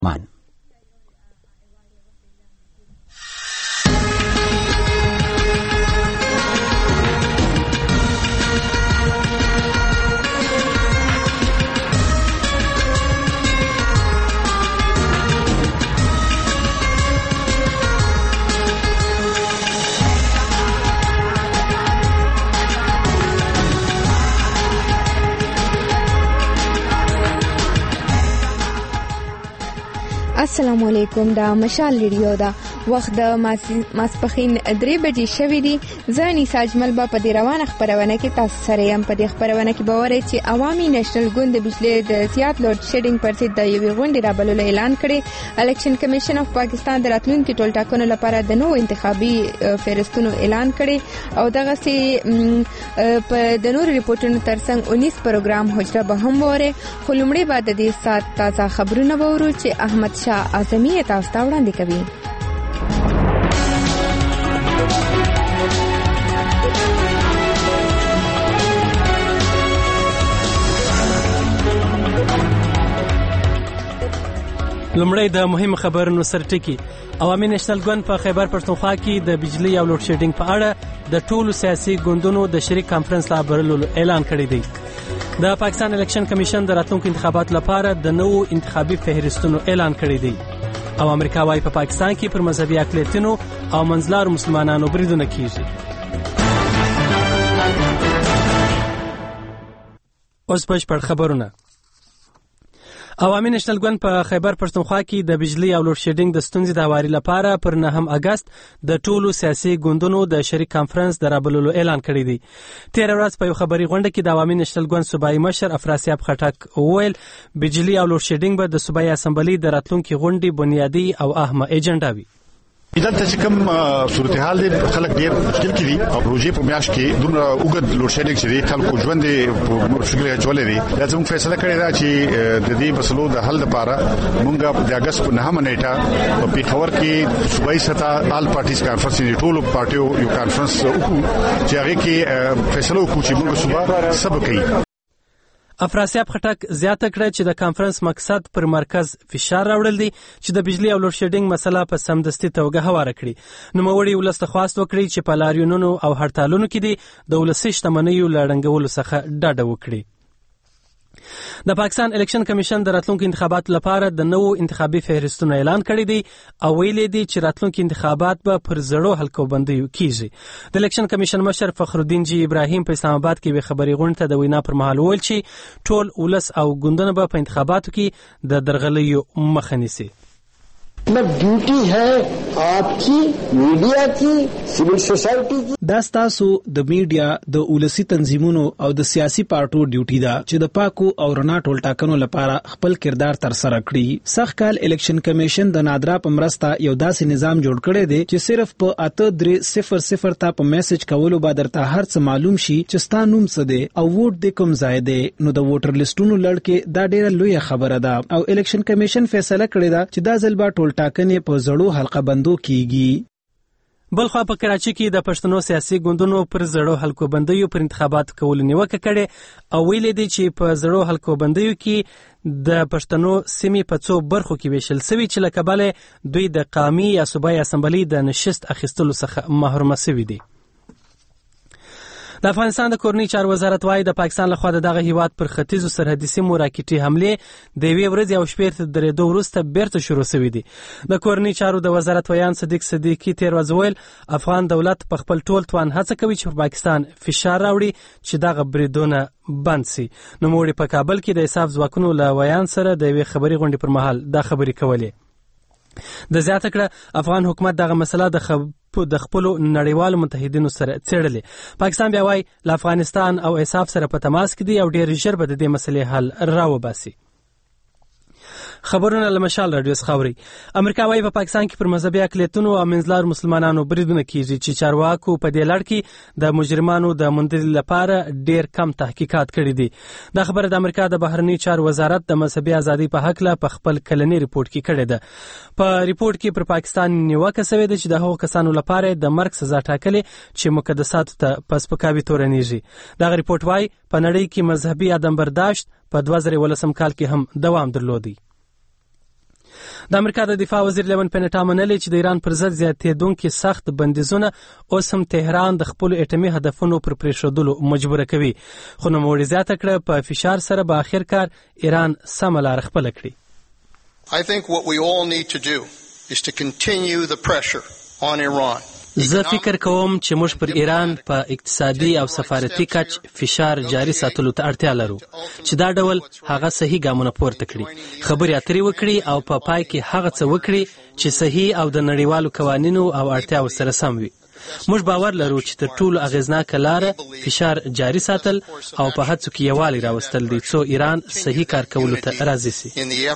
مان. السلام علیکم. دا مشال ریډیو دا وخت د ماسپخین 3 بجې شوې دي. زه نیسا اجمل به په دې روانه خپرونه کې تاسو سره یم. په دې خپرونه کې به وورئ چې عوامي نېشنل ګوند د بجلی د زیات لوډ شیډینګ پر ضد د یوې غونډې رابللو اعلان کړی. الیکشن کمیشن اف پاکستان د راتلونکي ټولټاکنو لپاره د نوو انتخابي فهرستونو اعلان کړی او دغه په د نور ریپورتونو ترڅنګ 19 پروګرام حجره به هم وره. خو لومړی به د دې سات تازه خبرونه وورو چې احمد شاه اعظمي تاسو ته وړاندې کوي. لومړی د مهم خبرونو سرټکی. عوامي نېشنل ګوند په خیبر پښتونخوا کې د بجلی او لوډ شیډینګ په اړه د ټولو سیاسي ګوندونو د شریک کانفرنس لپاره اعلان کړی دی. د پاکستان الیکشن کمیشن د راتلونکو انتخاباتو لپاره د نوو انتخابي فهرستونو اعلان کړی دی او امریکا وايي په پاکستان کې پر مذهبي اقلیتونو او منځلارو مسلمانانو بریدونه کیږي. اوس بشپړ خبرونه. عوامي نېشنل ګوند په خیبر پښتونخوا کې د بجلی او لوډ شیډینګ د ستونزې د هواري لپاره پر 9 اگست د ټولو سیاسي ګوندونو د شریک کانفرنس د رابللو اعلان کړی دی. تیر ورځ په یو خبري غونډه کې د عوامي نېشنل ګوند صوبایي مشر افراسیاب خټک وویل بجلی او لوډ شیډینګ به د صوبایي اسمبلی د راتلونکي غونډې بنیادی او اهمه ایجنډا وي. دلته چې کوم صورتحال دی خلک ډیر مشکل کې دي او پروژې په میاشت کې دومره اوږد لوډ شیډینګ چې دی خلکو ژوند په مشکل کې چولې دي. دا زموږ فیصله کړې ده چې د دې مسلو د حل لپاره موږ د اگست په 9 نیټه په پیښور کې صوبایي سطح آل پارټیز کانفرنس دی ټولو پارټیو یو کانفرنس وکړو چې هغه کې فیصله وکړو چې موږ صوبا سبا کوي. افراسیاب خټک زیاته کړه چې د کانفرنس مقصد پر مرکز فشار راوړل دي چې د بجلی او لوډ شیډینګ مسله په سمدستي توګه هواره کړي. نوموړي ولس ته خواست وکړي چې په لاریونونو او هړتالونو کې د ولسي شتمنیو له ړنګولو څخه ډډه وکړي. د پاکستان الیکشن کمیشن د راتلونکو انتخاباتو لپاره د نوو انتخابي فهرستونو اعلان کړی دی او ویلي دی چې راتلونکي انتخابات به پر زړو حلقو بندیو کیږي. د الیکشن کمیشن مشر فخرالدین جی ابراهیم په اسلام آباد کې به خبري غونډه ته د وینا پر مهال وویل چې ټول ولس او ګوندونه به په انتخاباتو کې د درغلیو مخه نیسي. ډیوټي ہے आपकी میډیا کی سیویل سوسایټي کی. دا تاسو د میډیا د ولسی تنظیمونو او د سیاسي پارټو ډیوټي ده چې د پاکو او رڼا ټولټاکنو لپاره خپل کردار تر سره کړي. سخت کال الیکشن کمیشن د نادرا په مرسته یو داسې نظام جوړ کړی دی چې صرف په 8300 ته په میسج کولو به درته هر څه معلوم شي چې ستا نوم څه دی او ووټ دې کوم ځای دی. نو د ووټر لیستونو لړکې دا ډیره لوی خبره ده او الیکشن کمیشن فیصله کړی ده چې دا ځل به ټاکنې په زړو حلقه بندو کیږي. بلخوا په کراچي کې د پښتنو سیاسي ګوندونو پر زړو حلقو بندیو پر انتخابات کول نیوکه کړي او ویلي دي چې په زړو حلقو بندیو کې د پښتنو سیمې په څو برخو کې ویشل سوي چې له کبله دوی د قومي یا صوبایي اسمبلی د نشست اخیستلو څخه محروم سوي دي. د افغانستان د کورنۍ چارو وزارت وايي د پاکستان لخوا دغه هیواد پر ختیځو سرحدي سیمو راکټي حمله د یوې ورځې او شپې تر درېدو وروسته بیرته شروع شوې دي. د کورنۍ چارو د وزارت ویان صدیق صدیقي تیر ورځ ویل افغان دولت په خپل ټول توان هڅه کوي چې په پاکستان فشار راوړي چې دغه بریدونه بند شي. نوموړي په کابل کې د انصاف ځواکونو له ویان سره د یوې خبري غونډې پر مهال دا خبرې کولې. د زیاته کړه افغان حکومت دغه مسله د خپل نړیوالو متحدینو سره څېړلې. پاکستان بیا وايي له افغانستان او انصاف سره په تماس کې دی او ډېر ژر به د دې مسلې حل راوباسي. خبرونه له مشال رادیو خاوري. امریکا وايي په پاکستان کې پر مذهبي اقلیتونو او منځلار مسلمانانو بریدونه کیږي چې چارواکو په دې لړ کې د مجرمانو د موندلو لپاره ډېر کم تحقیقات کړي دي. دا خبره د امریکا د بهرنی چارو وزارت د مذهبي ازادي په حق له خپل کلنی ریپورت کې کړی ده. په ریپورت کې پر پاکستان نیوکه شوې ده چې د هغو کسانو لپاره د مرګ سزا ټاکلې چې مقدساتو ته پسپکاوي تورنيږي. دا ریپورت وايي په نړۍ کې مذهبي عدم برداشت په 2019 کال کې هم دوام درلودي. د امریکا د دفاع وزیر لیون پینټا منلي چې د ایران پر ضد زیاتېدونکي سخت بندیزونه اوس هم تهران د خپلو اټومي هدفونو پر پرېښودلو مجبوره کوي. خو نوموړي زیاته کړه په فشار سره به آخر کار ایران سمه لاره خپله کړي. I think what we all need to do is to continue the pressure on Iran. زه فکر کوم چې موږ پر ایران په اقتصادي او سفارتي کچ فشار جاري ساتلو ته اړتیا لرو چې دا ډول هغه صحیح ګامونه پورته کړي، خبرې اترې وکړي او په پای کې هغه څه وکړي چې صحیح او د نړیوالو قوانینو او اړتیاو سره سم وي. موږ باور لرو چې تر ټولو اغیزناکه لاره فشار جاري ساتل او په هڅو کې یووالی راوستل دي څو ایران صحیح کار کولو ته راضي سي.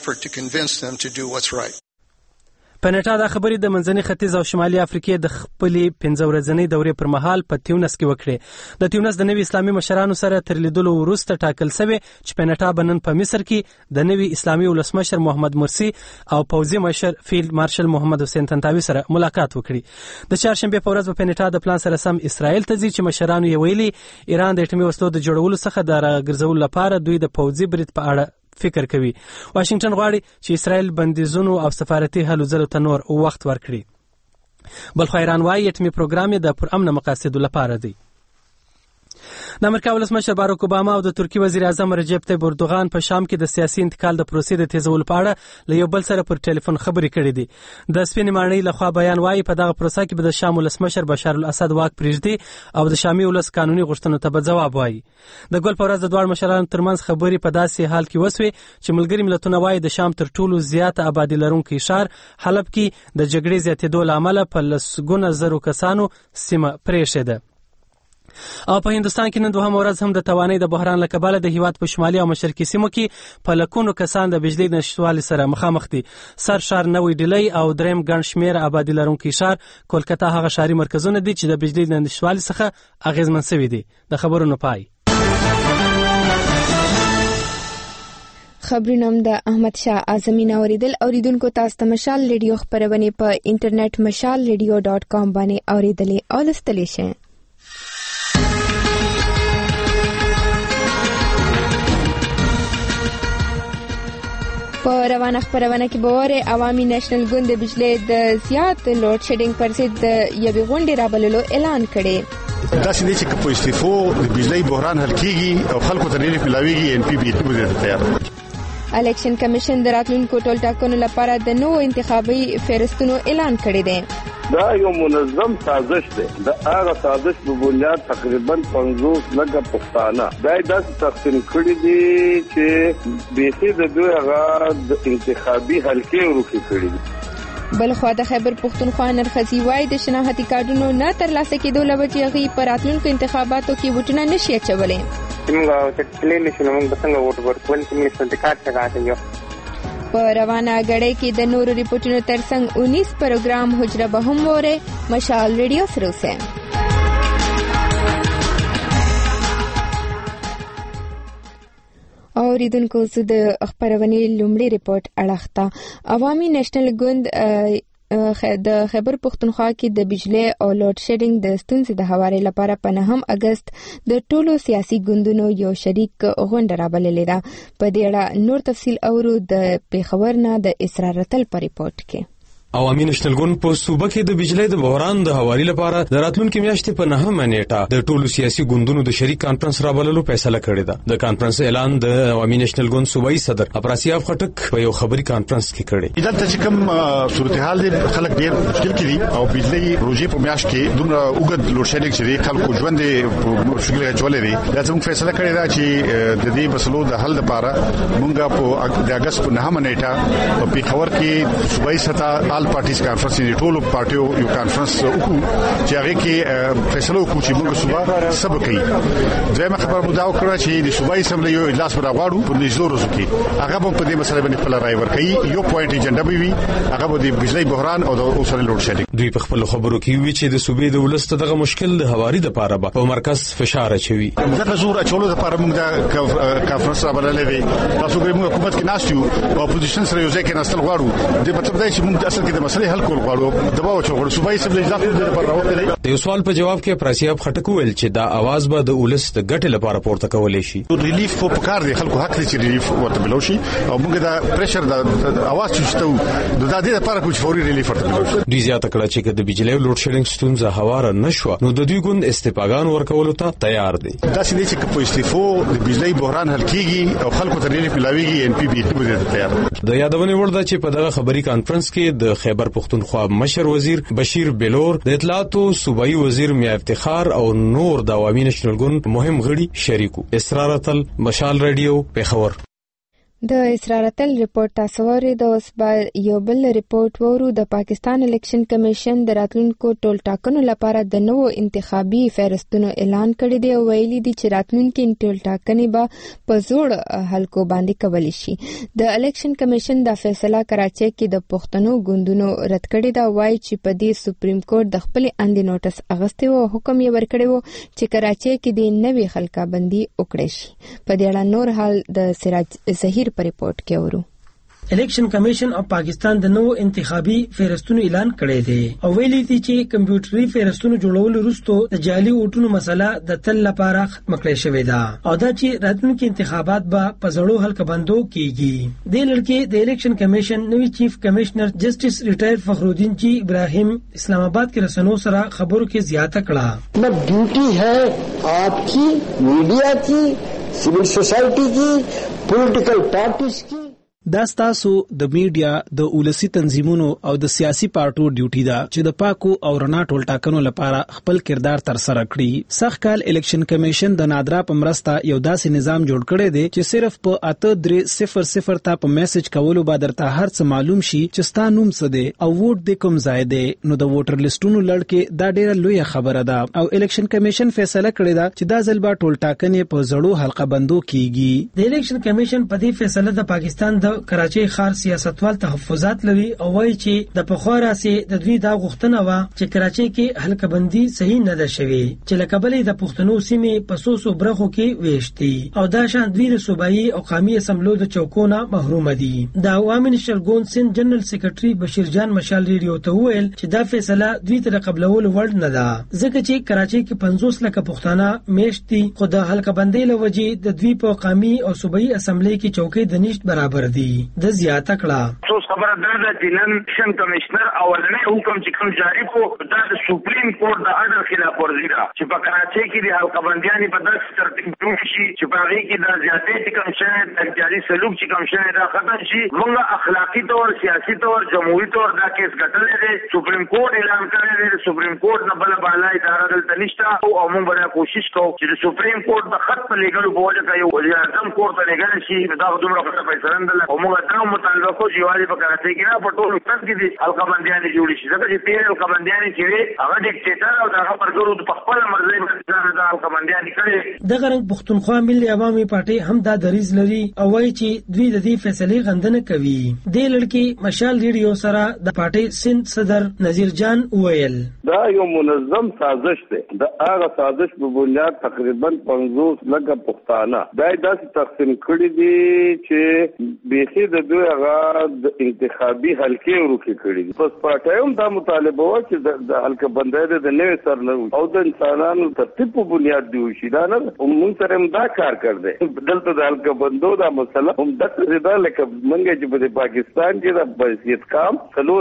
پینټا دا خبرې د منځني ختیځ او شمالي افریقې د خپلې 15 ورځنۍ دورې پر مهال په تیونس کې وکړې. د تیونس د نوي اسلامي مشرانو سره تر لیدلو وروسته ټاکل شوی چې پینټا به نن په مصر کې د نوي اسلامي ولسمشر محمد مرسي او پوځي مشر فیلډ مارشل محمد حسین طنطاوي سره ملاقات وکړي. د چهارشنبې په ورځ به پینټا د پلان سره سم اسرائیل ته ځي چې مشرانو یې ویلي ایران د اټومي وسلو د جوړولو څخه د راګرځولو لپاره دوی د پوځي برید په اړه فکر کوي. واشنگټن غواړي چې اسرائیل بندیزونو او سفارتي هلو ځلو ته نور وخت ورکړي. بلخو ایران وايي اټومي پروګرام یې د پرامنه مقاصدو لپاره دی. د امریکا ولسمشر باراک اوباما او د ترکیې وزیر اعظم رجب طیب اردوغان په شام کې د سیاسي انتقال د پروسې د تیزولو په اړه له یو بل سره پر ټلیفون خبرې کړې دي. د سپینې ماڼۍ لخوا بیان وايي په دغه پروسه کې به د شام ولسمشر بشار الاسد واک پرېږدي او د شامي ولس قانوني غوښتنو ته به ځواب وایي. د ګل په ورځ د دواړو مشرانو ترمنځ خبرې په داسې حال کې وسوې چې ملګري ملتونه وايي د شام تر ټولو زیاته آبادي لرونکی ښار حلب کې د جګړې زیاتېدو له امله په لسګونه زرو کسانو سیمه پرېښې. او په هندستان کې نن دوهمه ورځ هم د توانایي د بحران له کبله د هیواد په شمالي او مشرقي سیمو کې په لکونو کسان د بجلي نشتوالي سره مخامخ دي. سر ښار نوی ډیلی او دریم ګڼ شمېر آبادي لرونکی ښار کولکتا هغه ښاري مرکزونه دي چې د بجلي د نشتوالي څخه اغیزمن شوي دي. د خبرونو پای. خبرونه هم د احمد شاه اعظمي اوریدل. اوریدونکو تاسو ته مشال ریډیو خبرونه په انټرنیټ mashalradio.com باندې اوریدلې او لستلې شئ. په روانه خبرونه کې بوره عوامي نېشنل ګوند د بجلی د زیات لوډ شیډینګ پر ضد د یوې غونډې رابللو اعلان کړي. دا چې چې په استعفو د بجلی بحران حل کیږي او خلکو ته ریلیف ملاويږي ان پی بي ته تیار. الیکشن کمیشن د راتلونکو ټول ټاکنو لپاره د نوو انتخابي فهرستونو اعلان کړی دی. دا یو منظم سازش دی. د هغه سازش په بنیاد تقریبا 50 لکه پښتانه دا داسې تقسیم کړي دي چې بیخي د دوی هغه د انتخابي حلقې ورکې کړي دي. بلخوا د خیبر پښتونخوا نرخزي وايي د شناختی کارډونو نه ترلاسه کېدو له وجې هغوی په راتلونکو انتخاباتو کې ووټونه نشي اچولی. موږ چې تللی نشو نو موږ څنګه ووټ ورکول چې موږ سندکات څنګه اچوو. په روانه غړۍ کې د نورو ریپورټونو ترڅنګ 19 پروګرام حجره به هم وره. مشال ریډیو سره اوسئ. اوریدونکو زه د خبرونې لومړی ریپورت اړخته. عوامي نېشنل ګوند د خیبر پښتونخوا کې د بجلی او لوډ شیډینګ د ستونزې د هواري لپاره په 9 اگست د ټولو سیاسي ګوندونو یو شریک غونډه رابللې ده. په دې اړه نور تفصیل اورو د پیښور نه د اسرار رتل په ریپورت کې. عوامي نېشنل ګوند په صوبه کې د بجلی د بحران د هواري لپاره د راتلونکي میاشتې په 9 نیټه د ټولو سیاسي ګوندونو د شریک کانفرنس رابللو فیصله کړې ده. د کانفرنس اعلان د عوامي نېشنل ګوند صوبایي صدر افراسیاب خټک په یو خبري کانفرنس کې کړی. دلته چې کوم صورتحال دی خلک ډیر مشکل کې دي او بجلی پروژې په میاشت کې دومره اوږد لوډ شیډینګ چې خلکو ژوند مشکل چولې دي. دا زموږ فیصله کړې ده چې د دې مسلو د حل لپاره موږ په د اگست په 9 نیټه په پیښور کې صوبایي سطح آل پارټیز کانفرنس د ټولو پارټیو یو کانفرنس وکړو چې هغه کې فیصله وکړو چې موږ صوبا سبا کوي. ځکه خبر مو دا وکړه چې د صوبایي اسمبلی یو اجلاس راغواړو په نږدې ورځو کې هغه په دې مسله باندې خپل رائے ورکړي. یو پوینټ ایجنډا به وي هغه به د بجلی بحران او د اوسره لوډ شیډینګ. دوی په خپل خبرو کې وی چې د صوبې د ولست دغه مشکل د هواري د لپاره په مرکز فشار اچوي. دغه زور اچولو لپاره موږ دا کانفرنس راغللې دي. تاسو ګورئ موږ حکومت کې ناشتو او اپوزیشن سره یو ځای کې ناستل غواړو. د مطلب دا چې موږ اصل کې د مسلې حل کول غواړو دبا او چوغړ صوبایي اسمبلی ځکه د پر راوته د یو سوال په جواب کې پرسیاب خټک ویل چې دا आवाज به د ولس د ګټې لپاره پورته کولای شي. ریلیف په کار دی خلکو حق لري چې ریلیف ورته ملوشي او موږ دا پریشر د आवाज چشتو د دې لپاره کوم فوري ریلیف ورته ملوشي. دوی زیاته کړه چې د بجلی لوډ شیډینګ ستونزه هواره نشو نو د دوی ګوند استفاګان ورکولو ته تیار دي. دا چې چې په استفو د بجلی بحران حل کیږي او خلکو ته ریلیف ملاويږي ان پی بي ته تیار. د یادونه وړ ده چې په دغه خبري کانفرنس کې د خیبر پختونخوا مشر وزیر بشیر بلور د اطلاعاتو صوبایي وزیر میا افتخار او نور د عوامي نېشنل ګوند مهم غړي شریکو. اسرارتل مشال رادیو پیښور. د اسرارتل ریپورت تاسو ورې د اوس با یو بل ریپورت ورو د پاکستان الیکشن کمیشن د راتلونکو ټول ټاکنو لپاره د نوو انتخابي فهرستونو اعلان کړی دی او ویلي دي چې راتلونکي ټول ټاکنې به په زوړ حلقو باندې کول شي. د الیکشن کمیشن د فیصله کراچۍ کې د پښتنو ګوندونو رد کړی دا وایي چې په دې سپریم کورټ د خپل اندې نوټس اغسته او حکم یې ورکړی وو چې کراچۍ کې د نوې حلقه بندي وکړي شي. په دې اړه نور حال د سراج ظهیر پر ریپورت کې ورو. الیکشن کمیشن اف پاکستان د نو انتخابي فهرستونو اعلان کړی دی او ویلي دي چې کمپیوټري فهرستونو جوړول وروسته د جعلي ووټونو مسله د تل لپاره ختم کړی شوې ده او دا چې راتلونکي انتخابات به په زړو حلقه بندو کیږي. د لړکې د الیکشن کمیشن نوی چیف کمشنر جسټس ریټایر فخرالدین جی ابراهیم اسلام آباد کې رسنیو سره خبرو کې زیاته کړه. مطلب ډیوټي ہے آپ کی میډیا کی سیول سوسائٹی کی پولیټیکل پارټیز کی دا ستاسو د میډیا د اولسي تنظیمونو او د سیاسي پارټو ډیوټي ده چې د پاکو او رڼا ټول ټاکنو لپاره خپل کردار تر سره کړي. سخت کال الیکشن کمیشن د نادرا په مرسته یو داسې نظام جوړ کړی دی چې صرف په 8300 ته په میسج کولو به درته هر څه معلوم شي چې ستا نوم څه دی او ووټ دې کوم ځای دی. نو د ووټر لیستونو لړکې دا ډیره لویه خبره ده او الیکشن کمیشن فیصله کړی ده چې دا ځل به ټول ټاکنې په زړو حلقه بندو کیږي. د الیکشن کمیشن په دې فیصله د پاکستان د کراچۍ ښار سیاستوال تحفظات لري او وایي چې د پخوا راځي د دوی دا غوښتنه و چې کراچۍ کې حلقه بندي صحیح نه ده شوی چې لکبلې د پښتنو سیمې په سوسو برخو کې وېشتي او دا شان دوی د صوبایي او قومي اسمبلو د چوکونه محروم دي. د عوامي نېشنل ګوند سند جنرال سیکریټري بشیر جان مشال ریډیو ته وویل چې دا فیصله دوی ته قبلول وړ نه ده ځکه چې کراچۍ کې 50 لک پښتانه میشتي خو د حلقه بندي لوجې د دوی په قومي او صوبایي اسمبلی کې چوکۍ د نشټ برابر دي. د زیاته کړه څو خبره ده چې نن الیکشن کمشنر اولنی حکم چې کوم جاری کو دا د سپریم کورټ د اډر خلاف ورزي ده چې په کراچۍ کې د حلقه بندیانې په داسې ترتیب جوړ شي چې په هغې کې دا زیاتې چې کوم شی جاري سلوک چې کوم شی دا ختم شي. موږ اخلاقي طور سیاسي طور جمهوري طور دا کیس ګټلی دی. سپریم کورټ اعلان کړی دی. سپریم کورټ نه بله بالا اداره دلته نشته او موږ به کوشش کوو چې د سپریم کورټ د خط په لیږلو په وجه که یو وزیر اعظم کورټ ته لیږلی شي نو دا دومره غټه فیصله نه ده او موږ دا مطالبه کوو چې یوازې په کراچۍ کې نه په ټول وطن کې د حلقه بندیانې جوړې شي ځکه چې تېر حلقه بندیانې چې وې هغه ډیکټیټر او د هغه ملګرو په خپله مرضۍ باندې دا حلقه بندیانې کړې. دغه رنګ پښتونخوا ملي عوامي پارټۍ هم دا دریځ لري او وایي چې دوی د دې فیصلې غندنه کوي. دې لړکې مشال ریډیو سره د پارټۍ سند صدر نذیر جان وویل دا یو منظم سازش دی. د هغه سازش په بنیاد تقریبا 50 لکه پښتانه دا داسې تقسیم کړي دي چې بیخي د دوی هغه د انتخابي حلقې ورکې کړي دي. پس پارټۍ هم دا مطالبه وه چې د حلقه بندۍ د نوې سر نه او د انسانانو ترتیب په بنیاد دی وشي. دا نه موږ سره هم دا کار کړ دی. دلته د حلقه بندو دا مسله هم دقسې ده لکه موږ چې په پاکستان کې د بحیثیت کام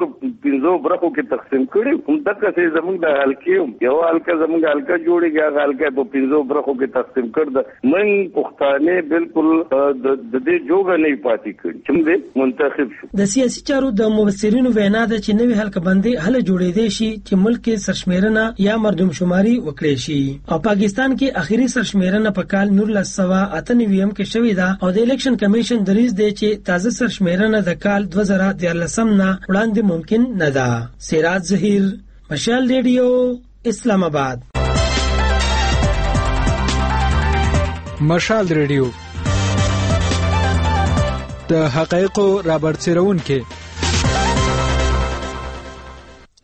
4-5 برخو کې تقسیم کړي هم دقسې زموږ د حلقې هم یو حلقه زموږ حلقه جوړېږي هغه حلقه په 5 برخو کې تقسیم کړ ده. موږ پښتانه بالکل د دې جوګه نه پاتې کړي چې منتخب شو. د سیاسي چارو د مبصرینو وینا ده چې نوې حلقه بندي هله جوړېدې شي چې ملک کې سرشمیرنه یا مردم شماري وکړي شي او پاکستان کې اخیری سرشمیرنه په کال 1998 کې شوې ده او د الیکشن کمیشن دریځ دی چې تازه سرشمیرنه د کال 2013 نه وړاندې ممکن نه ده. سراج ظهیر مشال ریډیو اسلام آباد. مشال ریډیو د حقایقو رابرسېرون کې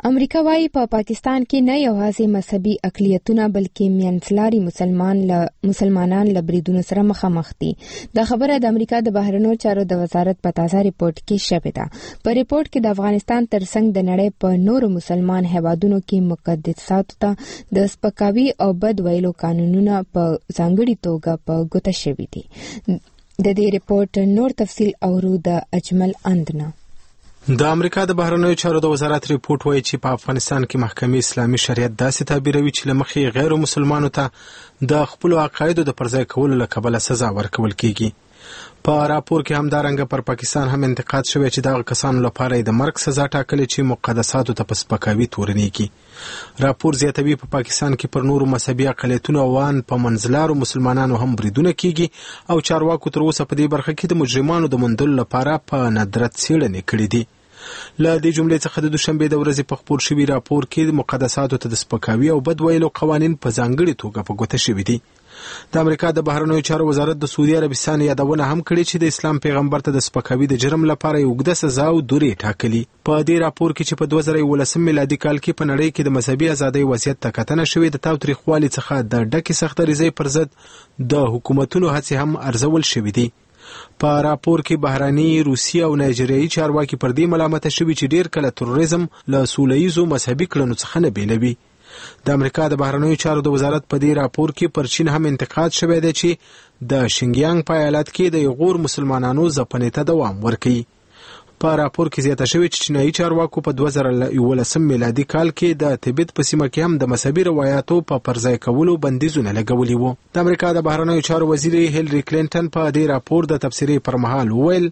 امریکا وايي په پاکستان کې نه یوازې مذهبي اقلیتونه بلکې منځلاري مسلمانان له بریدونو سره مخامخ دي. دا خبره د امریکا د بهرنیو چارو د وزارت په تازه ریپورت کې شوې ده. په ریپورت کې د افغانستان ترڅنګ د نړۍ په نورو مسلمان هیوادونو کې مقدساتو ته د سپکاوي او بد ویلو قانونونه په ځانګړي توګه په ګوته شوي دي. د دې ریپورت نور تفصیل اورو د اجمل اندنا. د امریکا د بهرنیو چارو د وزارت ریپورت وايي چې په افغانستان کې محکمې اسلامي شریعت داسې تعبیروي چې لمخې غیر مسلمانانو ته د خپل عقایدو د پرځای کولو له کبله سزا ورکول کیږي. په راپور کې همدارنګه پر پاکستان هم انتقاد شوی چې دغه کسانو لپاره د مرګ سزا ټاکلې چې مقدساتو ته په سپکاوي تورنېږي. راپور زیاتوي په پاکستان کې پر نورو مذهبي اقلیتونو وان په منځلارو مسلمانانو هم بریدونه کیږي او چارواکو تر اوسه په دې برخه کې د مجرمانو د موندلو لپاره په ندرت څېړنې کړې دي. له دې جملې څخه د دوشنبه د ورځې په خبر شوی راپور کې د مقدساتو ته د سپکاوي او بد ویلو قوانین په ځانګړي توګه په ګوته شوي دي. د امریکا د بهرنیو چارو وزارت د سعودي عربستان یادونه هم کړې چې د اسلام پیغمبر ته د سپکاوي د جرم لپاره یو اوږده سزا او دورې ټاکلي. په دې راپور کې چې په 2019 میلادي کال کې په نړۍ کې د مذهبي ازادۍ وضعیت ته کتنه شوې د تاوتریخوالي څخه د ډکې سختدریزۍ پر ضد د حکومتونو هڅې هم ارزول شوې دي. په راپور کې بهراني روسي او نایجریایي چارواکي پر دې ملامت شوي چې ډیر کله تروریزم له سولهییزو مذهبي کړنو څخه نه بیلوي. د امریکا د بهرنیو چارو د وزارت په دې راپور کې پر چین هم انتقاد شوی دی چې د شینګیانګ په ایالت کې د غور مسلمانانو ځپنې ته دوام ورکوي. په راپور کې زیاته شوی چې چینایي چارواکو په 2019 میلادي کال کې د تبت په سیمه کې هم د مذهبي روایتو په پرځای کولو بندیزونه لګولي وو. د امریکا د بهرنیو چارو وزیر هیلری کلینټن په دې راپور د تبصرې پر مهال وویل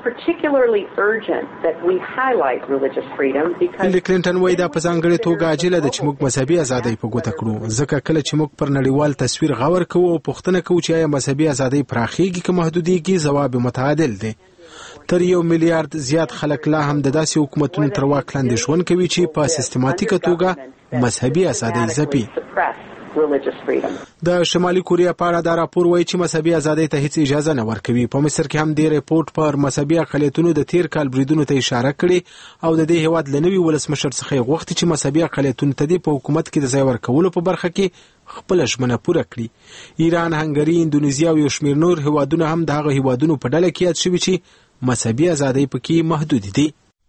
هیلری کلینټن وایي دا په ځانګړې توګه عاجله ده چې موږ مذهبي ازادۍ په ګوته کړو ځکه کله چې موږ پر نړیوال تصویر غور کوو او پوښتنه کوو چې آیا مذهبي ازادۍ پراخیږي که محدودیږي ځواب متعادل دی. تر 1 میلیارډ زیات خلک لا هم د داسې حکومتونو تر واک لاندې ژوند کوي چې په سیستماتیکه توګه مذهبي ازادۍ ځپي. د شمالي کوریا په اړه دا راپور وایي چې مذهبي ازادۍ ته هیڅ اجازه نه ورکوي. په مصر کې هم دې ریپورت پر مذهبي اقلیتونو د تیر کال بریدونو ته اشاره کړې او د دې هیواد له نوي ولسمشر څخه یې غوښتي چې مذهبي اقلیتونو ته په حکومت کې د ځای ورکولو په برخه کې خپل ژمنه پوره کړي. ایران، هنګري، اندونیزیا او یو شمېر نور هیوادونه هم د هغه هیوادونو په ډله کې یاد شوي چې مذهبي ازادۍ پکې محدود دي.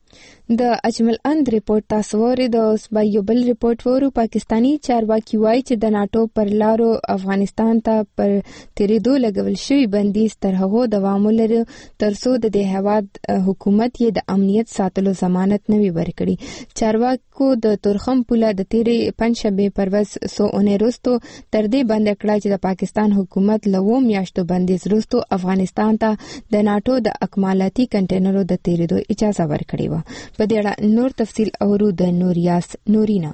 د اجمل اند ریپورت تاسو ورید او یو بل ریپورت ورو پاکستانی چارواکي وایي چې د ناتو پر لارو افغانستان ته پر تیریدو لګول شوی بندیز تر هغه دوام لري ترڅو د دې هواد حکومت یې د امنیت ساتلو ضمانت نه وي ورکړي. چارواکو د تورخم پوله د تیرې پنځشنبه پرواز 100 وروسته تر دې بند کړه چې د پاکستان حکومت له 2 میاشتو بندیز وروسته افغانستان ته د ناتو د اکمالاتي کنټینرو د تیریدو اجازه ورکړي و. په دې اړه نور تفصیل اورو د نوریاس نورینا.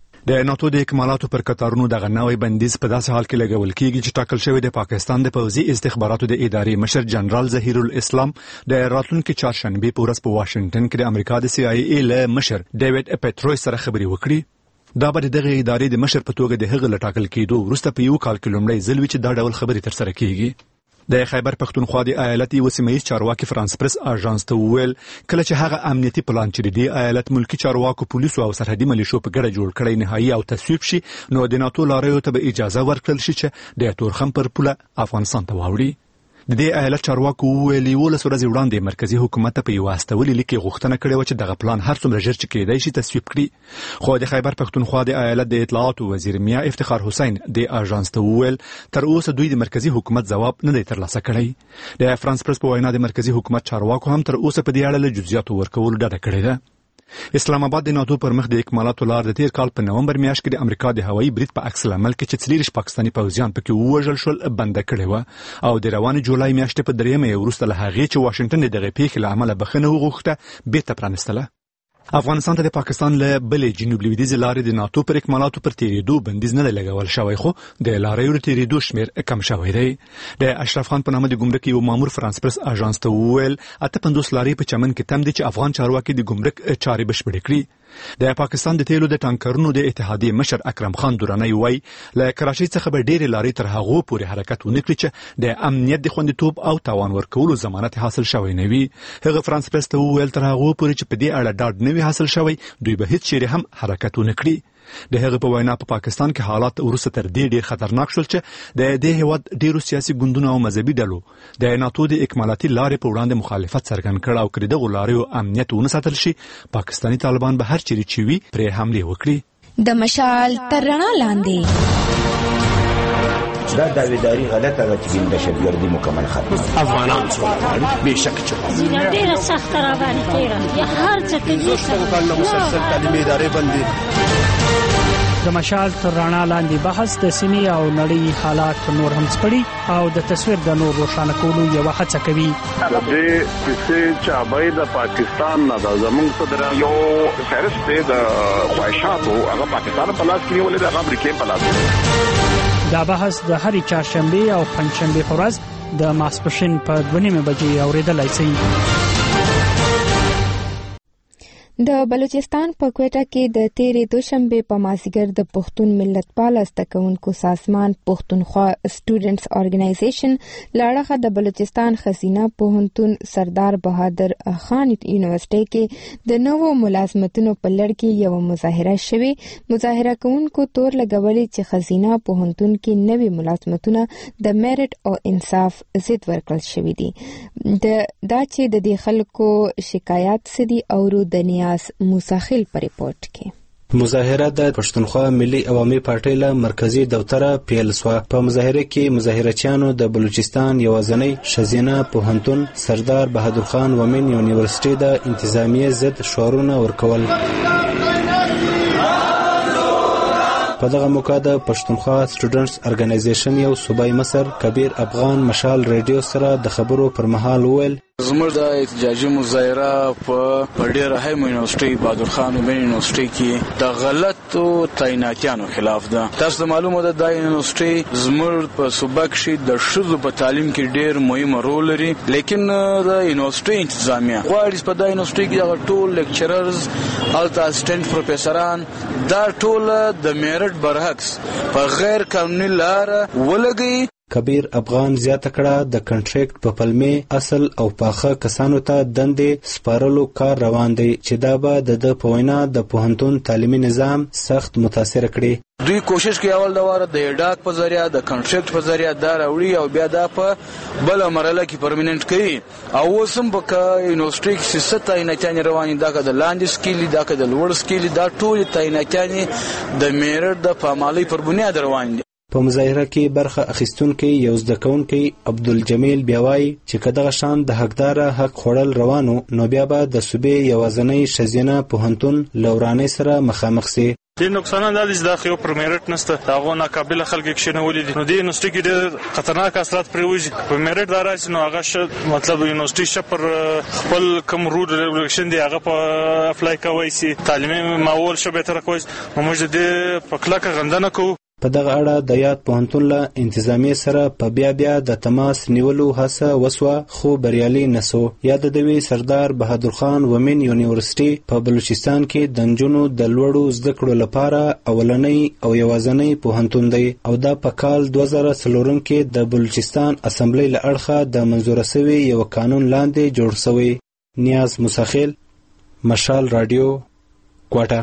د ناتو د اکمالاتو پر کتارونو دغه نوې بندیز په داسې حال کې لګول کېږي چې ټاکل شوی د پاکستان د پوځي استخباراتو د ادارې مشر جنرال ظهیر الاسلام د راتلونکي چهارشنبه په ورځ په واشنگټن کې د امریکا د CIA له مشر ډیوډ پیټروس سره خبرې وکړي. دا به دغه ادارې د مشر په توګه د هغه لټاکل کېدو وروسته په یو کال کې لومړی ځل وی چې دا ډول خبرې تر سره کیږي. د خیبر پختونخوا د ایالت یو سیمه‌یز چارواکي فرانس پریس اژانس ته ویل کله چې هغه امنیتي پلان چې د ایالت ملکی چارواکو پولیسو او سرحدي ملیشو په ګډه جوړ کړی نهایی او تصویب شي نو د ناتو لاریو ته به اجازه ورکړل شي چې د تورخم پر پوله افغانستان ته واوړي. د دې ایالت چارواکو ویلي ولس ورځ وړاندې مرکزی حکومت ته په یو واستولي لیکي غوښتنه کړې و چې دغه پلان هر څومره ژر چې کېدای شي تصویب کړي. خو د خیبر پختونخوا د ایالت د اطلاعات وزیر میا افتخار حسین د اژانس ته ویل تر اوسه دوی د مرکزی حکومت ځواب نه دی ترلاسه کړی. د فرانس پریس په وینا د مرکزی حکومت چارواکو هم تر اوسه په دې اړه له جزئیاتو ورکول ډډه کړې ده. اسلام آباد د ناتو پر مخ د اکمالاتو لار د تیر کال په نومبر میاشت کې د امریکا د هوایي برید په عکس العمل کې چې 40 پاکستاني پوځیان پکې ووژل شول بند کړي و او د روانې جولای میاشتې په 3 وروسته له هغې چې واشنگټن دغه پیښې له امله بخښنه وغوښته بیرته پرانستله. افغانستان ته د پاکستان له بلې جنوب لویدیځ لارې د ناتو پر اکمالاتو پر تیریدو بندیز نه لګول شوی خو د لاریو د تیریدو شمیر کم شوی دی. د اشرف خان په نامه د ګمرک یو مامور فرانس پریس اژانس ته وویل 58 لارې په چمن کې تم دي چې افغان چارواکي د ګمرک چارې بشپړې کړي. د پاکستان د تیلو د ټانکرونو د اتحادیې مشر اکرم خان درانی وایي له کراچۍ څخه به ډېرې لارې تر هغو پورې حرکت ونکړي چې د امنیت د خوندیتوب او تاوان ورکولو ضمانت حاصل شوی نه وي. هغه فرانس پریس ته وویل تر هغو پورې چې په دې اړه ډاډ نه وي حاصل شوی دوی به هیڅ چیرې هم حرکت ونکړي. د هغه په وینا په پاکستان کې حالات وروسته تر دې ډېر خطرناک شول چې د دې هیواد ډېرو سیاسي ګوندونو او مذهبي ډلو د ناتو د اکمالاتي لارې په وړاندې مخالفت څرګند کړ او کړي دغه لارې امنیت ونه ساتل شي پاکستاني طالبان به هر چیرې چې وي پرې حمله وکړي. د مشال تر رڼا لاندې دا داویداری غلطه ده چې دهشتګردي مکمل ختم افغانان څو به شک چې ډیره سخت را باندې تیرا یا هر څه کې مسلسل تعلیمي ادارې بندي. د مشال تر رڼا لاندې بحث د سیمې او نړۍ حالات نور هم سپړي او د تصویر د نور روښانه کولو یو هڅه کوي. د چې چابای د پاکستان نه د زمونږ صدر یو فهرست د خواهشاتو هغه پاکستان په لاس کې ولې د امریکا په لاس. دا بحث د هرې چهارشنبه او پنځشنبه په ورځ د ماسپښین په 2:30 بجې اوریدلای شئ. د بلوچستان په کوټه کې د تیرې دوشنبه په مازیګر د پښتون ملتپال استکونکو سازمان پښتونخوا سټوډنټس اورګنایزیشن لاړه د بلوچستان خزینه پوهنتون سردار بهادر خان یونیورسيټي کې د نوو ملازمتونو په لړ کې یو مظاهره شوه. مظاهره کوونکو تور لګولې چې خزینه پوهنتون کې نوي ملازمتونه د میرټ او انصاف ضد ورکړل شوې دي. دا چې د دې خلکو شکایات سدي او د موساخیل پر ریپورت کې مظاهره د پښتونخوا ملي عوامي پارټۍ له مرکزی دفتره پیل شو. په مظاهره کې مظاهرچیانو د بلوچستان یوازنۍ شزینه پوهنتون سردار بهادر خان ومن یونیورسيټي د انتظامیه ضد شعارونه ورکول. په دغه موقع د پښتونخوا سټوډنټس اورګنایزیشن یو صوبایي مشر کبیر افغان مشال ریډیو سره د خبرو پر مهال وویل زموږ د احتجاجي مظاهره په ډېره هایم یونیورسيټي بهادر خان ومن یونیورسيټي کې د غلطو تعیناتیانو خلاف ده. تاسو معلومه ده د یونیورسيټي زموږ په صوبه کې د شذو په تعلیم کې ډېر مهم رول لري لیکن د یونیورسيټي انتظامیه غواړي په د یونیورسيټي کې ټول لیکچررز الټا اسسټنټ پروفیسوران دا ټول د میرټ برعکس په غیر قانوني لار ولګي. کبیر افغان زیاته کړه د کنټریکټ په پلمې اصل او پاخه کسانو ته دندې سپارلو کار روان دی چې دا به د پوینا د پوهنتون تعلیمي نظام سخت متاثر کړي. دوی کوشش کوي اول دا واره د ډاک په ذریعہ د کنټریکټ په ذریعہ دا راوړي او بیا دا په بل مرحله کې پرمننت کوي او وسم په یونیورسيټي کې سیاست تعیناتي رواني دا د لاندې سکیل دا د لوړ سکیل دا ټول تعیناتي د میرټ د پامالي پر بنیاد روان دي. په مظاهره کې برخه اخیستونکو یو زده کوونکی عبدالجمیل بیاوی چې کداغه شان د حقدار حق خورل روانو نو بیا به د صوبې یوازنۍ شزینه پوهنتون لورانه سره مخامخ سي. د نقصان د داخلي پر میرټ نسته هغه ناقابل خلک کښینولې دي نو د یونیورسيټي کې ډېر خطرناک اثرات پرويږي په میرټ دراز نو هغه مطلب یونیورسيټي شپر خپل کوم رول ریګولیشن دی هغه په اپلای کوي سي تعلیمي ماحول شبه تر کوي موږ د پکلاک غندنه کوو. په دغه اړه د یاد پوهنتون له انتظامیه سره په بیا د تماس نیولو هڅه وسوه خو بریالي نسو. یاد دوی سردار بهادر خان ومن یونیورسيټي په بلوچستان کې د نجونو د لوړو زده کړو لپاره اولنۍ او یوازنۍ پوهنتون دی او دا په کال 2004 کې د بلوچستان اسمبلی له اړخه د منزور شوی یو قانون لاندې جوړ شوی. نیاز مساخیل مشال رادیو کوټه.